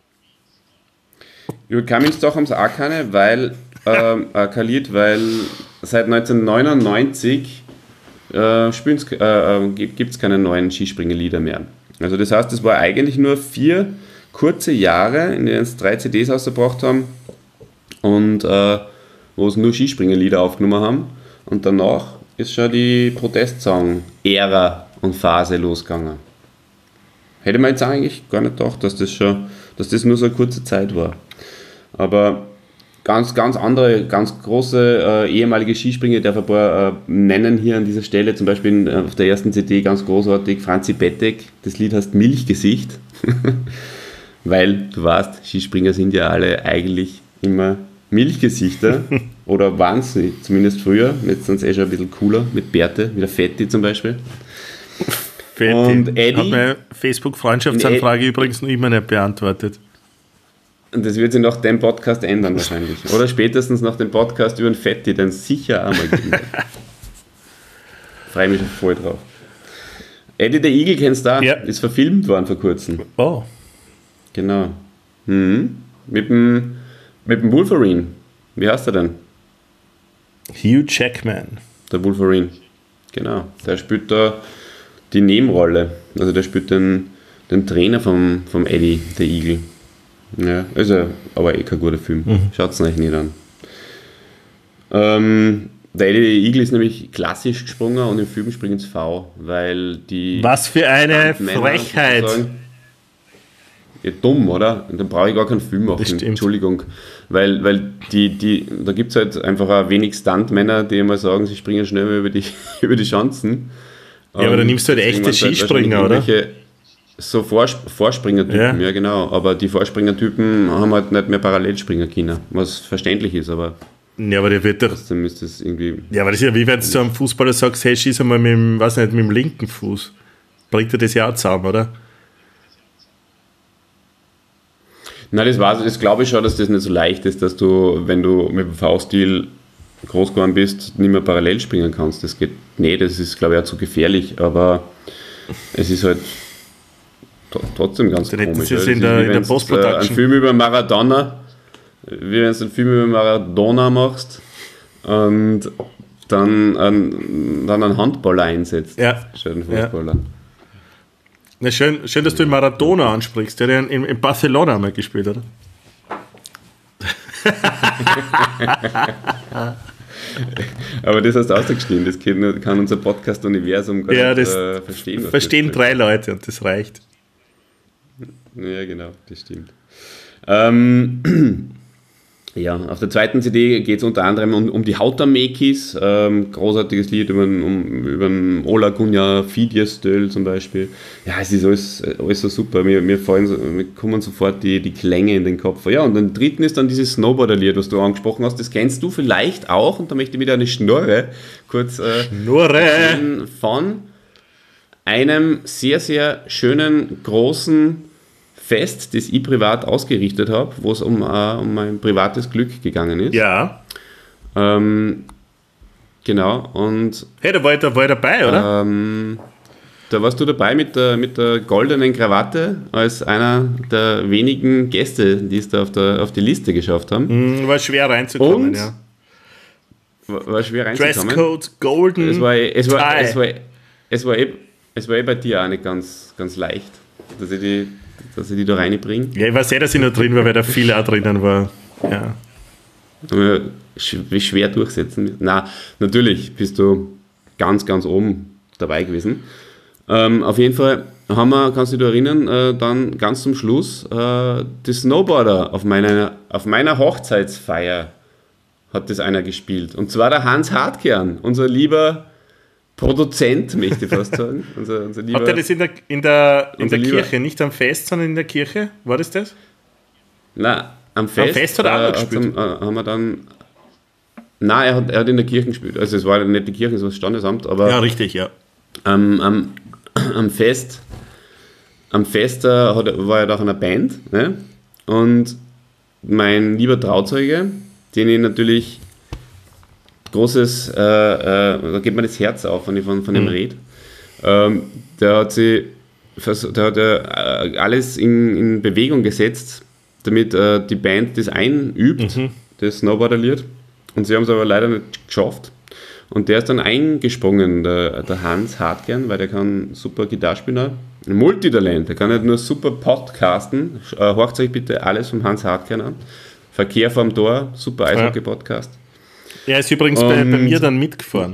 Über Kamilsdach haben sie auch keine, weil, ähm, äh, kein Lied, weil seit neunzehnhundertneunundneunzig äh, äh, gibt es keine neuen Skispringerlieder mehr. Also das heißt, es war eigentlich nur vier kurze Jahre, in denen es drei C Ds rausgebracht haben und äh, wo es nur Skispringerlieder aufgenommen haben. Und danach ist schon die Protestsong-Ära und Phase losgegangen. Hätte man jetzt eigentlich gar nicht gedacht, dass das schon, dass das nur so eine kurze Zeit war. Aber ganz, ganz andere, ganz große äh, ehemalige Skispringer, ich darf ein paar äh, nennen hier an dieser Stelle, zum Beispiel in, auf der ersten C D ganz großartig, Franzi Bettek, das Lied heißt Milchgesicht, weil du weißt, Skispringer sind ja alle eigentlich immer Milchgesichter, oder waren sie zumindest früher, jetzt sind sie eh schon ein bisschen cooler, mit Bärte, wie der Fetti zum Beispiel. Und Eddie? Hat meine Facebook-Freundschaftsanfrage übrigens noch immer nicht beantwortet. Und das wird sich nach dem Podcast ändern wahrscheinlich. Oder spätestens nach dem Podcast über den Fetti, den es sicher einmal geben wird. Freue mich schon voll drauf. Eddie der Igel kennst du auch, Ja. ist verfilmt worden vor kurzem. Oh, Genau. Mhm. Mit dem, mit dem Wolverine. Wie heißt er denn? Hugh Jackman. Der Wolverine. Genau. Der spielt da die Nebenrolle. Also der spielt den, den Trainer vom, vom Eddie der Igel. Ja, also, aber eh kein guter Film. Mhm. Schaut es euch nicht an. Ähm, der Eddie der Igel ist nämlich klassisch gesprungen und im Film springen es V, weil die. Was für eine Männer Frechheit. sozusagen- Ja, dumm, oder? Und dann brauche ich gar keinen Film machen. Das stimmt. Entschuldigung. Weil, weil die, die, da gibt es halt einfach auch wenig Stuntmänner, die immer sagen, sie springen schnell über die, über die Schanzen. Ja, aber dann nimmst du halt echte deswegen waren es Skispringer, wahrscheinlich oder? irgendwelche so Vors Vorspringertypen, ja. ja genau, aber die Vorspringertypen haben halt nicht mehr Parallelspringen können, was verständlich ist, aber ja, aber der wird doch. Trotzdem ist das irgendwie. Ja, aber das ist ja wie wenn du zu einem Fußballer sagst, hey, schieß einmal mit dem, weiß nicht, mit dem linken Fuß. Bringt er das ja auch zusammen, oder? Nein, das weiß ich, das glaube ich schon, dass das nicht so leicht ist, dass du, wenn du mit dem V-Stil groß geworden bist, nicht mehr parallel springen kannst. Das geht nicht, das ist, glaube ich, auch zu gefährlich, aber es ist halt trotzdem ganz komisch. Das ist in der, in der Post-Production. Ein Film über Maradona, wie wenn du einen Film über Maradona machst und dann einen, dann einen Handballer einsetzt. Ja. Schönen Fußballer. Ja. Na, schön, schön, dass du den Maradona ansprichst. Der hat ja in, in Barcelona einmal gespielt, oder? Aber das hast du ausgeschnitten, das kann unser Podcast-Universum gar ja, nicht das äh, verstehen. Verstehen das drei Leute und das reicht. Ja, genau, das stimmt. Ähm, ja, auf der zweiten C D geht es unter anderem um, um die Hautamekis, ähm, großartiges Lied über, um, über den Ola Gunja Fidjestöl zum Beispiel. Ja, es ist alles, alles so super, mir, mir, fallen so, mir kommen sofort die, die Klänge in den Kopf. Ja, und den dritten ist dann dieses Snowboarder-Lied, was du angesprochen hast, das kennst du vielleicht auch, und da möchte ich wieder eine Schnurre kurz äh, Schnurre von einem sehr, sehr schönen, großen Fest, das ich privat ausgerichtet habe, wo es um, uh, um mein privates Glück gegangen ist. Ja. Ähm, genau, und... Hey, da war ich, da war ich dabei, oder? Ähm, da warst du dabei mit der, mit der goldenen Krawatte als einer der wenigen Gäste, die es da auf, der, auf die Liste geschafft haben. Mm, war schwer reinzukommen, und ja. War, war schwer reinzukommen. Dresscode, golden, es war, es war, tie. es war, es war, eh, es war eh bei dir auch nicht ganz, ganz leicht, dass ich die... dass ich die da reinbringe. Ja, ich weiß eh, dass ich noch drin war, weil da viel auch drinnen war. Ja. Wie schwer durchsetzen. Na, natürlich bist du ganz, ganz oben dabei gewesen. Ähm, auf jeden Fall haben wir, kannst du dich erinnern, äh, dann ganz zum Schluss äh, die Snowboarder auf meiner, auf meiner Hochzeitsfeier hat das einer gespielt. Und zwar der Hans Hartkern, unser lieber Produzent, möchte ich fast sagen. Unser, unser lieber, hat er das in der, in der, in der lieber, Kirche, nicht am Fest, sondern in der Kirche? War das das? Nein, am Fest, am Fest hat er auch noch gespielt. Äh, haben wir dann... Nein, er hat, er hat in der Kirche gespielt. Also es war nicht die Kirche, es war das Standesamt, aber... Ja, richtig, ja. Ähm, am, am Fest, am Fest äh, hat, war er doch in einer Band, ne? Und mein lieber Trauzeuge, den ich natürlich... großes, äh, äh, da geht mir das Herz auf, wenn ich von, von dem mhm. rede. Ähm, der hat sie, der hat äh, alles in, in Bewegung gesetzt, damit äh, die Band das einübt, mhm. das Snowboarder-Lied. Und sie haben es aber leider nicht geschafft. Und der ist dann eingesprungen, der, der Hans Hartkern, weil der kann super Gitarre spielen. Ein Multitalent, der kann nicht nur super podcasten. Äh, hört euch bitte alles vom Hans Hartkern an. Verkehr vorm Tor, super Eishockey-Podcast. Er ist übrigens bei, bei mir dann mitgefahren.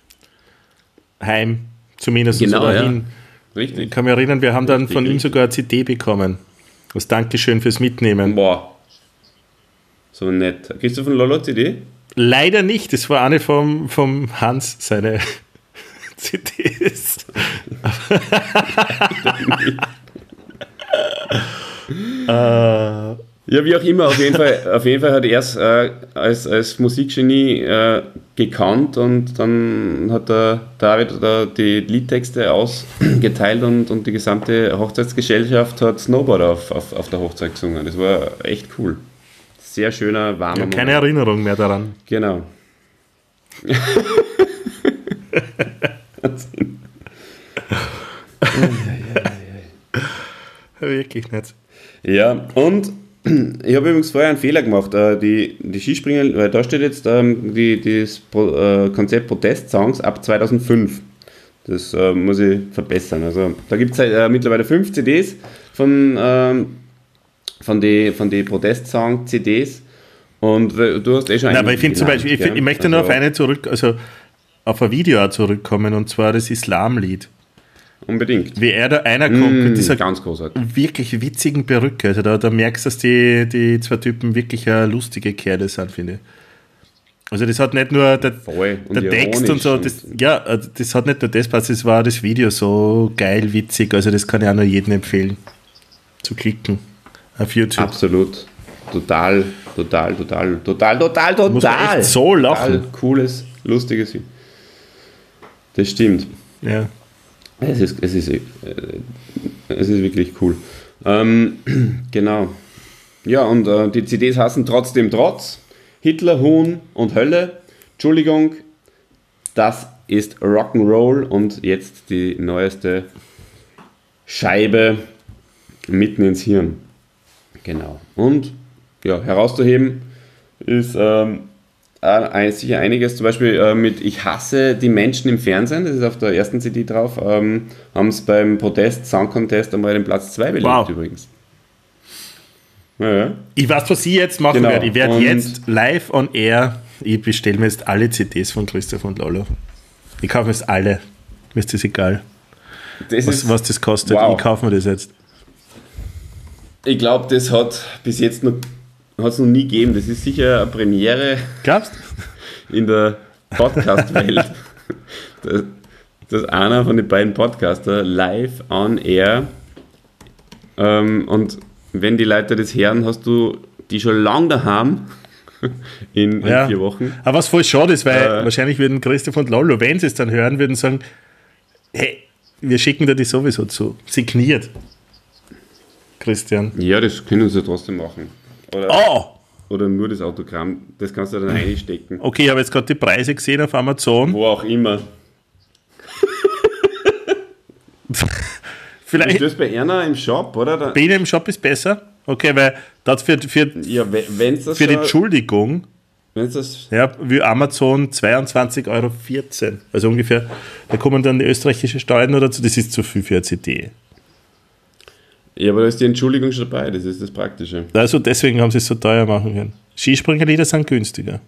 Heim, zumindest. Genau, oder ja. hin. Richtig. Ich kann mich erinnern, wir haben dann richtig, von ihm richtig. sogar eine C D bekommen. Als Dankeschön fürs Mitnehmen. Boah. So nett. Kriegst du von Lolo C D? Leider nicht. Das war eine vom, vom Hans, seine C Ds. äh... Ja, wie auch immer, auf jeden Fall, auf jeden Fall hat er es äh, als, als Musikgenie äh, gekannt, und dann hat der David da die Liedtexte ausgeteilt, und, und die gesamte Hochzeitsgesellschaft hat Snowboarder auf, auf, auf der Hochzeit gesungen. Das war echt cool. Sehr schöner, warmer ja, keine Moment. Erinnerung mehr daran. Genau. Wirklich nicht. Ja, und ich habe übrigens vorher einen Fehler gemacht. Die, die Skispringer, weil da steht jetzt ähm, die, das Pro, äh, Konzept Protest-Songs ab zweitausendfünf. Das äh, muss ich verbessern. Also da gibt es äh, mittlerweile fünf C Ds von, ähm, von den von die Protest-Song-C Ds. Und du hast eh schon... Nein, aber ich finde zum Beispiel, ich, ja? ich möchte also, nur auf eine zurück, also auf ein Video auch zurückkommen, und zwar das Islamlied. Unbedingt. Wie er da einer kommt mm, mit dieser ganz großartig. wirklich witzigen Perücke. Also da, da merkst du, dass die, die zwei Typen wirklich eine lustige Kerle sind, finde ich. Also das hat nicht nur der, Voll. Und der Text und so, das, ja, also das hat nicht nur das passt, das war das Video so geil, witzig, also das kann ich auch nur jedem empfehlen, zu klicken auf YouTube. Absolut. Total, total, total, total, total, total. Muss man echt so lachen. Total cooles, lustiges Video. Das stimmt. Ja. Es ist, es ist, äh, es ist wirklich cool. Ähm, genau. Ja, und äh, die C Ds heißen Trotzdem Trotz, Hitler, Huhn und Hölle. Entschuldigung, das ist Rock'n'Roll und jetzt die neueste Scheibe mitten ins Hirn. Genau. Und ja, herauszuheben ist ähm, äh, sicher einiges, zum Beispiel äh, mit Ich hasse die Menschen im Fernsehen, das ist auf der ersten C D drauf, ähm, haben es beim Protest Sound Contest einmal den Platz zwei belegt Wow. übrigens. Ja, ja. Ich weiß, was ich jetzt machen Genau. werde. Ich werde Und- jetzt live on air, ich bestelle mir jetzt alle C Ds von Christoph und Lolo. Ich kaufe mir jetzt alle. Mir ist das egal, Das was, ist, was das kostet. wow. Ich kaufe mir das jetzt. Ich glaube, das hat bis jetzt noch, hat's noch nie gegeben. Das ist sicher eine Premiere Glaubst in der Podcast-Welt, dass, dass einer von den beiden Podcaster live on air ähm, und wenn die Leute das hören, hast du die schon lange daheim in, in Ja. vier Wochen. Aber was voll schade ist, weil Äh. wahrscheinlich würden Christoph und Lolo, wenn sie es dann hören, würden sagen, hey, wir schicken dir die sowieso zu. Signiert. Christian. Ja, das können sie trotzdem machen. Oder, Oh! oder nur das Autogramm, das kannst du dann einstecken. Okay, ich habe jetzt gerade die Preise gesehen auf Amazon. Wo auch immer. Ist Vielleicht das bei Erna im Shop, oder? Da, bei Ihnen im Shop ist besser. Okay, weil das für, für, ja, wenn es das für die schon- Entschuldigung, wenn's das ja, wie Amazon zweiundzwanzig Euro vierzehn. Also ungefähr, da kommen dann die österreichische Steuern noch dazu. Das ist zu viel für eine C D. Ja, aber da ist die Entschuldigung schon dabei, das ist das Praktische. Also deswegen haben sie es so teuer machen können. Skispringerlieder sind günstiger.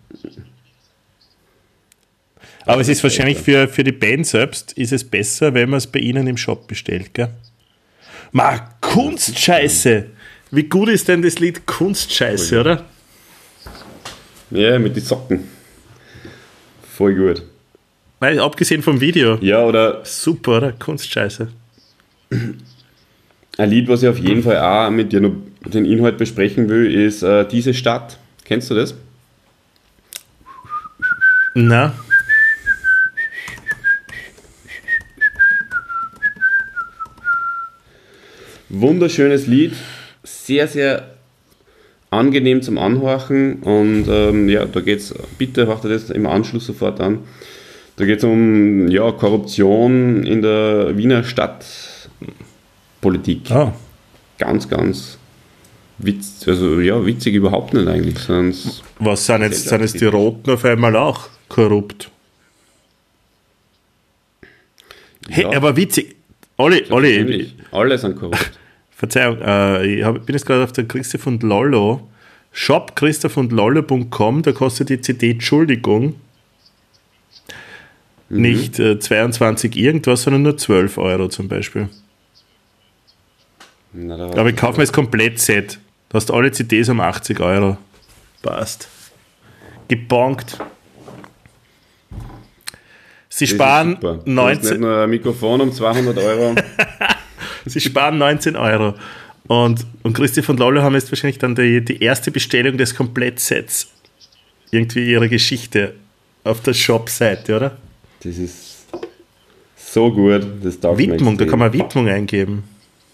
Aber es ist wahrscheinlich für, für die Band selbst ist es besser, wenn man es bei ihnen im Shop bestellt, gell? Ma, Kunstscheiße! Wie gut ist denn das Lied Kunstscheiße, oder? Ja, mit den Socken. Voll gut. Nein, abgesehen vom Video. Ja, oder Super, oder? Kunstscheiße. ein Lied, was ich auf jeden Fall auch mit dir noch den Inhalt besprechen will, ist äh, Diese Stadt. Kennst du das? Na, Wunderschönes Lied, sehr, sehr angenehm zum Anhorchen und ähm, ja, da geht es, bitte hört ihr das im Anschluss sofort an, da geht es um ja, Korruption in der Wiener Stadtpolitik. oh. Ganz, ganz witz, also ja, witzig überhaupt nicht eigentlich, sondern es- Was sind jetzt, sind jetzt die Roten auf einmal auch korrupt? Hey, ja, aber witzig. Olli, Olli, natürlich, alle sind korrupt. Verzeihung, äh, ich hab, bin jetzt gerade auf der Christoph und Lollo. Shop christoph und lollo punkt com, da kostet die C D Entschuldigung nicht äh, zweiundzwanzig irgendwas, sondern nur zwölf Euro zum Beispiel. Na, da war- Aber ich kaufe mir das Komplettset. Da hast du alle C Ds um achtzig Euro. Passt. Gebonkt. Sie Das ist sparen, super. Du hast neunzehn, nicht nur ein Mikrofon um zweihundert Euro. sie sparen neunzehn Euro. Und, und Christoph und Lollo haben jetzt wahrscheinlich dann die, die erste Bestellung des Komplettsets. Irgendwie ihre Geschichte auf der Shop-Seite, oder? Das ist so gut. Das taugt mir Widmung, da extrem. kann man Widmung eingeben.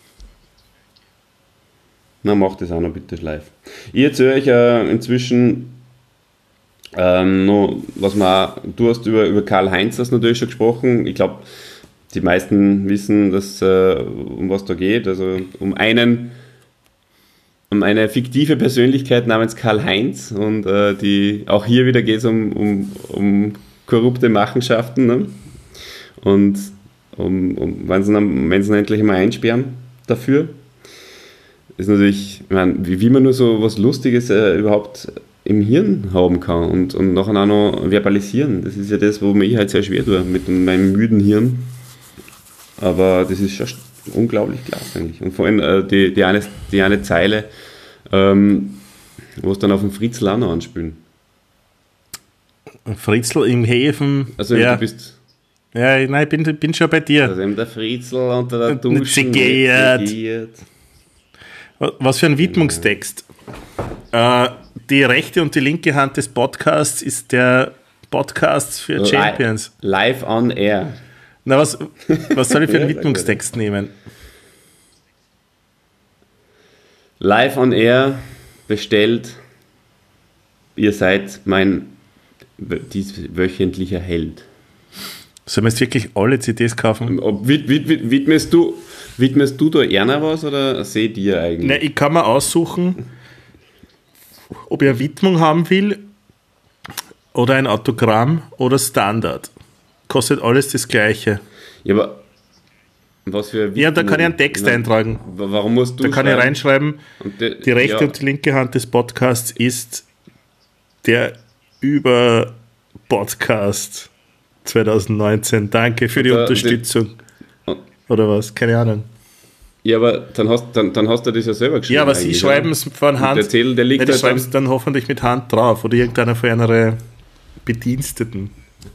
Na, mach das auch noch bitte live. Ich erzähle euch äh, inzwischen ähm, noch, was man auch, du hast über, über Karl-Heinz das natürlich schon gesprochen. Ich glaube, die meisten wissen, dass, äh, um was da geht. Also um einen, um eine fiktive Persönlichkeit namens Karl-Heinz. Und äh, die, auch hier wieder geht es um, um, um korrupte Machenschaften. Ne? Und um, um, wenn sie ihn, wenn sie ihn endlich mal einsperren dafür. Ist natürlich, ich meine, wie, wie man nur so was Lustiges äh, überhaupt im Hirn haben kann und, und nachher auch noch verbalisieren. Das ist ja das, wo mir ich halt sehr schwer tue, mit meinem müden Hirn. Aber das ist schon unglaublich klasse eigentlich. Und vor allem äh, die, die, eine, die eine Zeile, ähm, wo es dann auf den Fritz Lanner anspielen. Fritzl im Häfen. Also ja. du bist... Ja, nein, ich bin, bin schon bei dir. Also eben der Fritzl unter der Dusche. Segiert. Was für ein Widmungstext. Äh, die rechte und die linke Hand des Podcasts ist der Podcast für Champions. Live on air. Na, was, was soll ich für einen Widmungstext nehmen? Live on air bestellt. Ihr seid mein wöchentlicher Held. Sollen wir jetzt wirklich alle C Ds kaufen? Ob, wid, wid, wid, widmest, du, widmest du da eher was oder seht ihr eigentlich? Nein, ich kann mir aussuchen, ob ich eine Widmung haben will oder ein Autogramm oder Standard. Kostet alles das Gleiche. Ja, aber was für Ja, da kann ich einen Text Na, eintragen. Warum musst du Da kann ich reinschreiben, de, die rechte ja. und die linke Hand des Podcasts ist der Über-Podcast zwanzig neunzehn. Danke für die da, Unterstützung. De, Oder was? Keine Ahnung. Ja, aber dann hast, dann, dann hast du das ja selber geschrieben. Ja, aber sie schreiben es von Hand. Der Zettel, der liegt ja, die halt schreiben es dann hoffentlich mit Hand drauf. Oder irgendeiner von einer Bediensteten.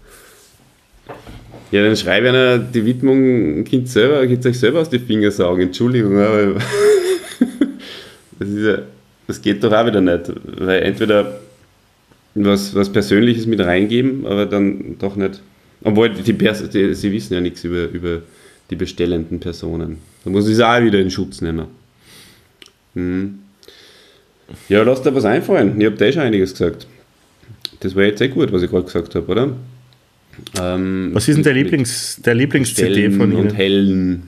Ja, dann schreibe einer die Widmung, könnt selber, könnt euch selber aus die Finger saugen. Entschuldigung, aber das, ist ja, das geht doch auch wieder nicht. Weil entweder was, was Persönliches mit reingeben, aber dann doch nicht. Obwohl, die, Pers- die, sie wissen ja nichts über, über die bestellenden Personen. Da muss ich es auch wieder in Schutz nehmen. Hm. Ja, lass dir was einfallen. Ich habe da schon einiges gesagt. Das war jetzt sehr gut, was ich gerade gesagt habe, oder? Ähm, was ist denn der Lieblings, der Lieblings-C D von Ihnen? Und hellen.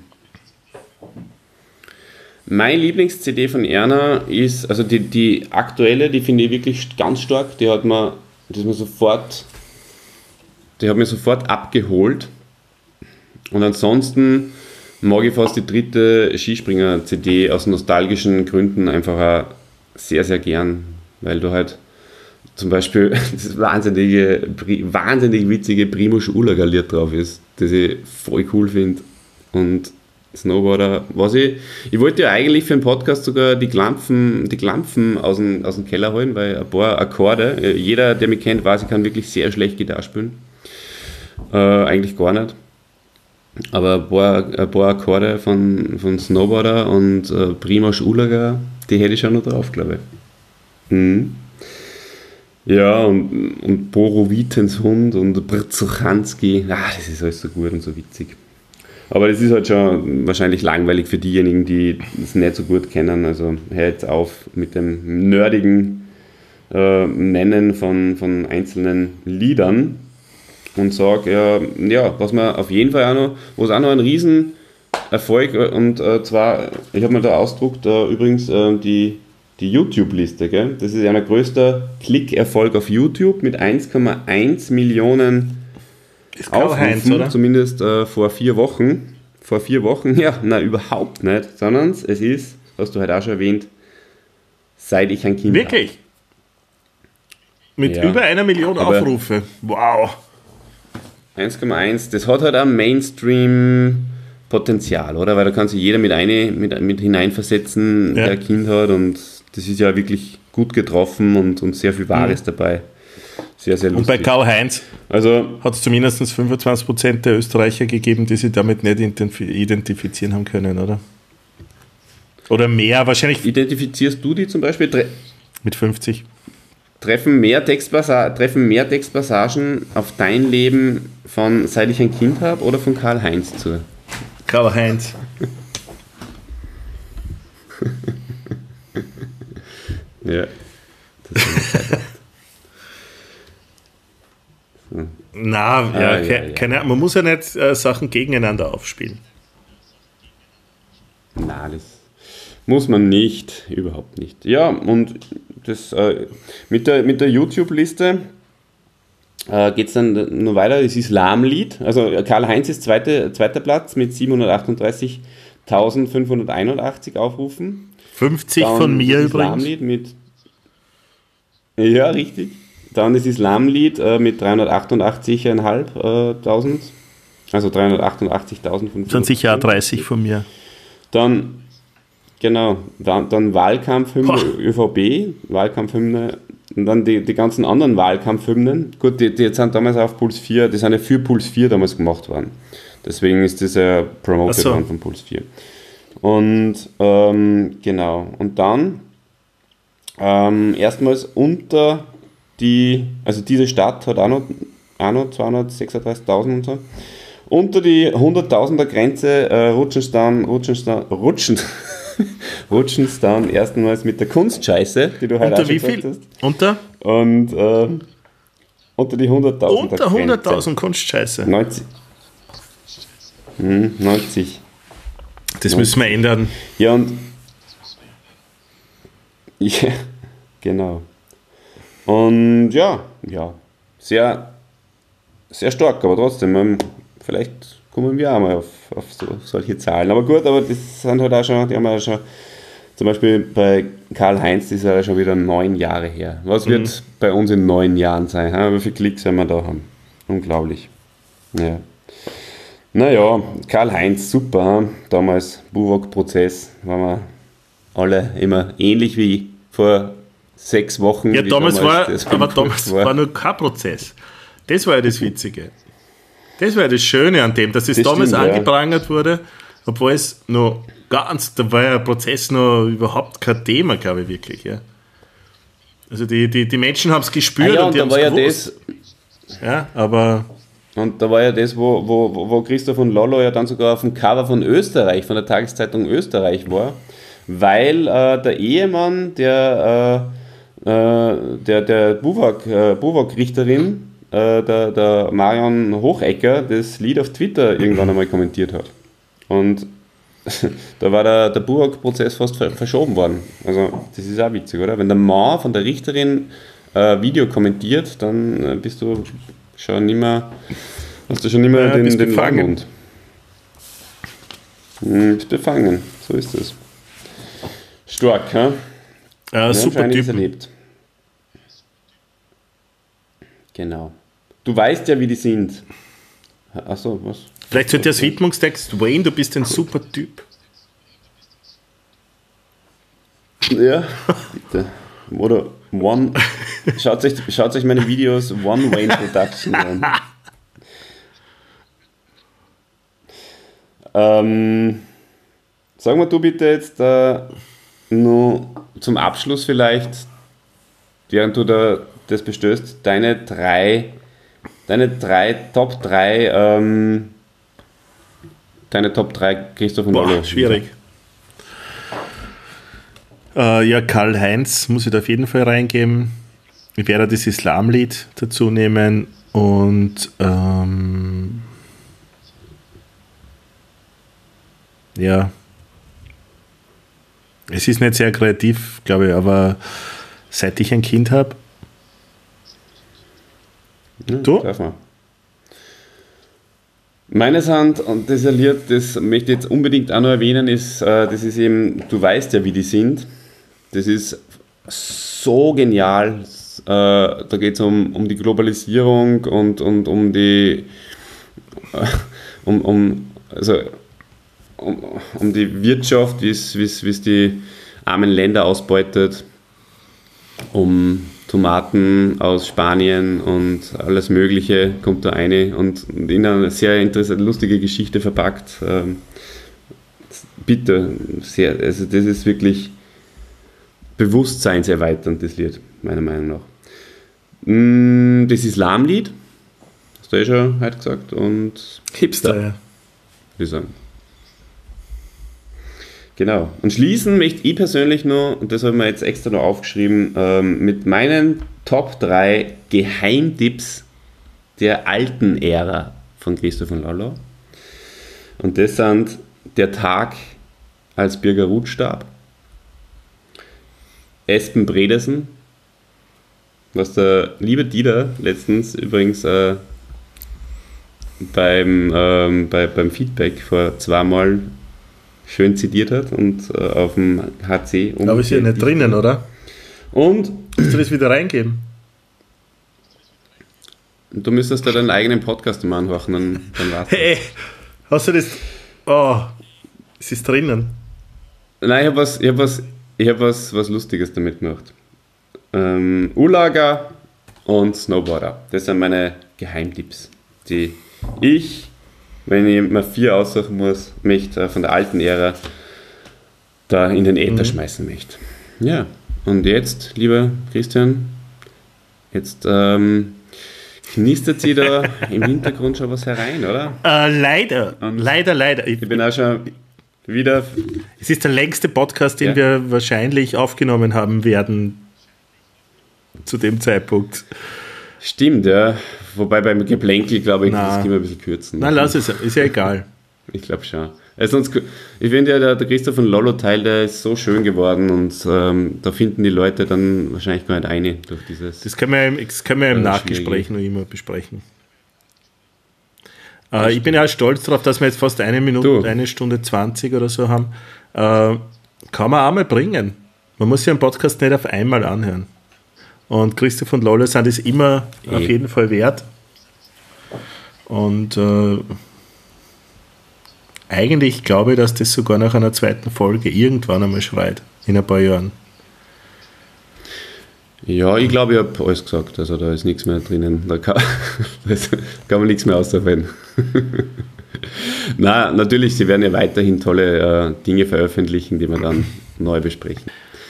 Mein Lieblings-C D von Erna ist, also die, die aktuelle, die finde ich wirklich ganz stark. Die hat mir, die ist mir sofort, die hat mir sofort abgeholt. Und ansonsten mag ich fast die dritte Skispringer-C D aus nostalgischen Gründen einfach auch sehr, sehr gern, weil du halt zum Beispiel das wahnsinnige, wahnsinnig witzige Primož Ulaga-Lied drauf ist, das ich voll cool finde. Und Snowboarder, was ich, ich wollte ja eigentlich für den Podcast sogar die Klampfen, die Klampfen aus dem, aus dem Keller holen, weil ein paar Akkorde, jeder, der mich kennt, weiß, ich kann wirklich sehr schlecht Gitarre spielen. Äh, eigentlich gar nicht. Aber ein paar, ein paar Akkorde von, von Snowboarder und äh, Primož Ulaga, die hätte ich schon noch drauf, glaube ich. Mhm. Ja, und, und Borowitens Hund und Brzuchanski, ah, das ist alles so gut und so witzig. Aber das ist halt schon wahrscheinlich langweilig für diejenigen, die es nicht so gut kennen. Also hör jetzt auf mit dem nerdigen äh, Nennen von, von einzelnen Liedern und sag, ja, ja, was man auf jeden Fall auch noch, wo es auch noch ein Riesenerfolg und äh, zwar, ich habe mir da ausgedruckt, äh, übrigens äh, die Die YouTube-Liste, gell? Das ist ja der größte Klickerfolg auf YouTube mit eins Komma eins Millionen ist Karl-Heinz, oder? Zumindest äh, vor vier Wochen. Vor vier Wochen, ja, nein, überhaupt nicht, sondern es ist, hast du heute auch schon erwähnt, seit ich ein Kind bin. Wirklich? Hab. Mit Ja. über einer Million Aber Aufrufe. Wow. eins Komma eins, das hat halt auch Mainstream-Potenzial, oder? Weil da kann sich jeder mit, eine, mit, mit hineinversetzen, Ja. der ein Kind hat, und das ist ja wirklich gut getroffen und, und sehr viel Wahres Mhm. dabei. Sehr, sehr Und lustig. bei Karl-Heinz Also, hat es zumindest fünfundzwanzig Prozent der Österreicher gegeben, die sich damit nicht identifizieren haben können, oder? Oder mehr, wahrscheinlich identifizierst du die zum Beispiel? Tre- mit fünfzig. treffen, mehr Textpassa- treffen mehr Textpassagen auf dein Leben von seit ich ein Kind habe oder von Karl-Heinz zu? Karl-Heinz. Ja. Das ist Na, ja, Ah, ja, ke- ja. keine Ahnung. Man muss ja nicht äh, Sachen gegeneinander aufspielen. Nein, das muss man nicht, überhaupt nicht. Ja, und das, äh, mit der, mit der YouTube-Liste äh, geht es dann noch weiter. Das Islamlied, also Karl-Heinz ist zweite, zweiter Platz mit siebenhundertachtunddreißigtausendfünfhunderteinundachtzig Aufrufen. fünfzig Dann von mir das übrigens. Islamlied mit, ja, richtig. Dann das Islamlied äh, mit dreihundertachtundachtzigtausendfünfhundert, äh, also dreihundertachtundachtzigtausendfünfhundert. Sind sicher auch dreißig von mir. Dann, genau, dann, dann Wahlkampfhymne Boah. ÖVP, Wahlkampfhymne und dann die, die ganzen anderen Wahlkampfhymnen. Gut, die, die sind damals auf Puls vier, die sind ja für Puls vier damals gemacht worden. Deswegen ist das ja promoted so. worden von Puls vier. Und ähm, genau, und dann ähm, erstmals unter die, also diese Stadt hat auch noch, auch noch zweihundertsechsunddreißigtausend und so. Unter die hunderttausender Grenze äh, rutschen es dann, rutschen es dann, rutschen, rutschen es dann erstmals mit der Kunstscheiße, die du heute Unter auch schon wie viel? gesagt hast. Unter? Und äh, unter die hunderttausend. Unter hunderttausend Kunstscheiße. neunzig. Hm, neunzig. Das müssen wir ändern. Ja, und. Ja, genau. Und ja, ja, sehr, sehr stark, aber trotzdem, ähm, vielleicht kommen wir auch mal auf, auf so, solche Zahlen. Aber gut, aber das sind halt auch schon, die haben ja schon, zum Beispiel bei Karl-Heinz, das ist ja schon wieder neun Jahre her. Was wird mhm. bei uns in neun Jahren sein? Ha? Wie viele Klicks werden wir da haben? Unglaublich. Ja. Naja, Karl-Heinz, super. Ha? Damals Buwok-Prozess, waren wir alle immer ähnlich wie vor sechs Wochen. Ja, damals, damals war, aber damals war. war noch kein Prozess. Das war ja das Witzige. Das war ja das Schöne an dem, dass es das damals stimmt, angeprangert ja. wurde, obwohl es noch ganz, da war ja ein Prozess noch überhaupt kein Thema, glaube ich, wirklich. Ja. Also die, die, die Menschen haben es gespürt ah ja, und die haben es ja gewusst. Das, ja, aber... Und da war ja das, wo, wo, wo Christoph und Lollo ja dann sogar auf dem Cover von Österreich, von der Tageszeitung Österreich war, weil äh, der Ehemann der, äh, der, der Buwok, äh, Buwok-Richterin, äh, der, der Marion Hochecker, das Lied auf Twitter irgendwann einmal kommentiert hat. Und da war der, der Buwok-Prozess fast verschoben worden. Also das ist auch witzig, oder? Wenn der Mann von der Richterin äh, Video kommentiert, dann äh, bist du schon nicht mehr, hast du schon nicht mehr ja, den, bist den befangen. Langmund. Hm, bist befangen, so ist es. Stark, ha? Ja, super Typ. Erlebt. Genau. Du weißt ja, wie die sind. Achso, was? Vielleicht sollte der Widmungstext, Wayne, du bist ein super Typ. Ja, bitte. Oder One. Schaut euch, schaut euch meine Videos One Wayne Production an. ähm, sag mal du bitte jetzt äh, nur zum Abschluss vielleicht, während du da das bestößt, deine drei, deine drei Top drei, ähm, deine Top drei Christoph und Lollo. Schwierig. Äh, ja, Karl-Heinz muss ich da auf jeden Fall reingeben. Ich werde das Islamlied dazu nehmen und ähm, ja, es ist nicht sehr kreativ, glaube ich, aber seit ich ein Kind habe. Ja, du? Darf man. Meines Hand, und das Lied, das möchte ich jetzt unbedingt auch noch erwähnen, ist, äh, das ist eben, du weißt ja, wie die sind. Das ist so genial. Äh, da geht es um, um die Globalisierung und, und um die äh, um, um, also, um, um die Wirtschaft, wie es die armen Länder ausbeutet, um Tomaten aus Spanien und alles Mögliche kommt da eine und in eine sehr interessante, lustige Geschichte verpackt. Ähm, bitte, sehr, also das ist wirklich bewusstseinserweiternd, das Lied, meiner Meinung nach. Das Islamlied, hast du ja schon heute gesagt, und Hipster, ja. würde ich sagen. Genau. Und schließen möchte ich persönlich nur, und das habe ich mir jetzt extra noch aufgeschrieben, ähm, mit meinen Top drei Geheimtipps der alten Ära von Christoph und Lollo. Und das sind der Tag, als Birger Ruth starb, Espen Bredesen, was der liebe Dieter letztens übrigens äh, beim, ähm, bei, beim Feedback vor zweimal schön zitiert hat und äh, auf dem H C. Aber ist ja nicht drinnen, oder? Und musst du das wieder reingeben? Du müsstest da deinen eigenen Podcast mal anhören, dann, dann war's. Hey, hast du das? Oh, es ist drinnen. Nein, ich habe was, ich hab was, ich hab was, was Lustiges damit gemacht. ähm, U-Lager und Snowboarder. Das sind meine Geheimtipps, die ich, wenn ich mir vier aussuchen muss, möchte äh, von der alten Ära da in den Äther mhm. schmeißen möchte. Ja, und jetzt, lieber Christian, jetzt ähm, knistert sie da im Hintergrund schon was herein, oder? Äh, leider, und leider, leider. Ich bin auch schon wieder... Es ist der längste Podcast, den ja. wir wahrscheinlich aufgenommen haben werden zu dem Zeitpunkt. Stimmt, ja. Wobei beim Geplänkel, glaube ich, Na. das können wir ein bisschen kürzen. Nein, lass es, ist ja egal. Ich glaube schon. Also sonst, ich finde ja, der, der Christoph von Lollo-Teil, der ist so schön geworden und ähm, da finden die Leute dann wahrscheinlich gar nicht eine durch dieses... Das können wir im, das können wir im Nachgespräch noch immer besprechen. Äh, ich bin ja stolz darauf, dass wir jetzt fast eine Minute, du. eine Stunde zwanzig oder so haben. Äh, kann man auch mal bringen. Man muss ja einen Podcast nicht auf einmal anhören. Und Christoph und Lollo sind es immer e. auf jeden Fall wert. Und äh, eigentlich glaube ich, dass das sogar nach einer zweiten Folge irgendwann einmal schreit, in ein paar Jahren. Ja, ich glaube, ich habe alles gesagt, also da ist nichts mehr drinnen, da kann, da kann man nichts mehr ausarbeiten. Nein, natürlich, sie werden ja weiterhin tolle äh, Dinge veröffentlichen, die wir dann neu besprechen.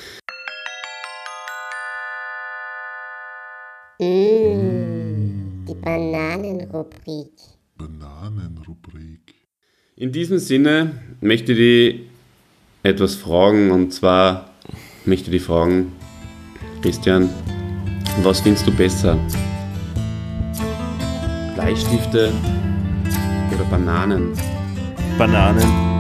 Mmh, die Bananenrubrik. Bananenrubrik. In diesem Sinne möchte ich die etwas fragen, und zwar möchte ich die fragen, Christian, was findest du besser? Bleistifte oder Bananen? Bananen.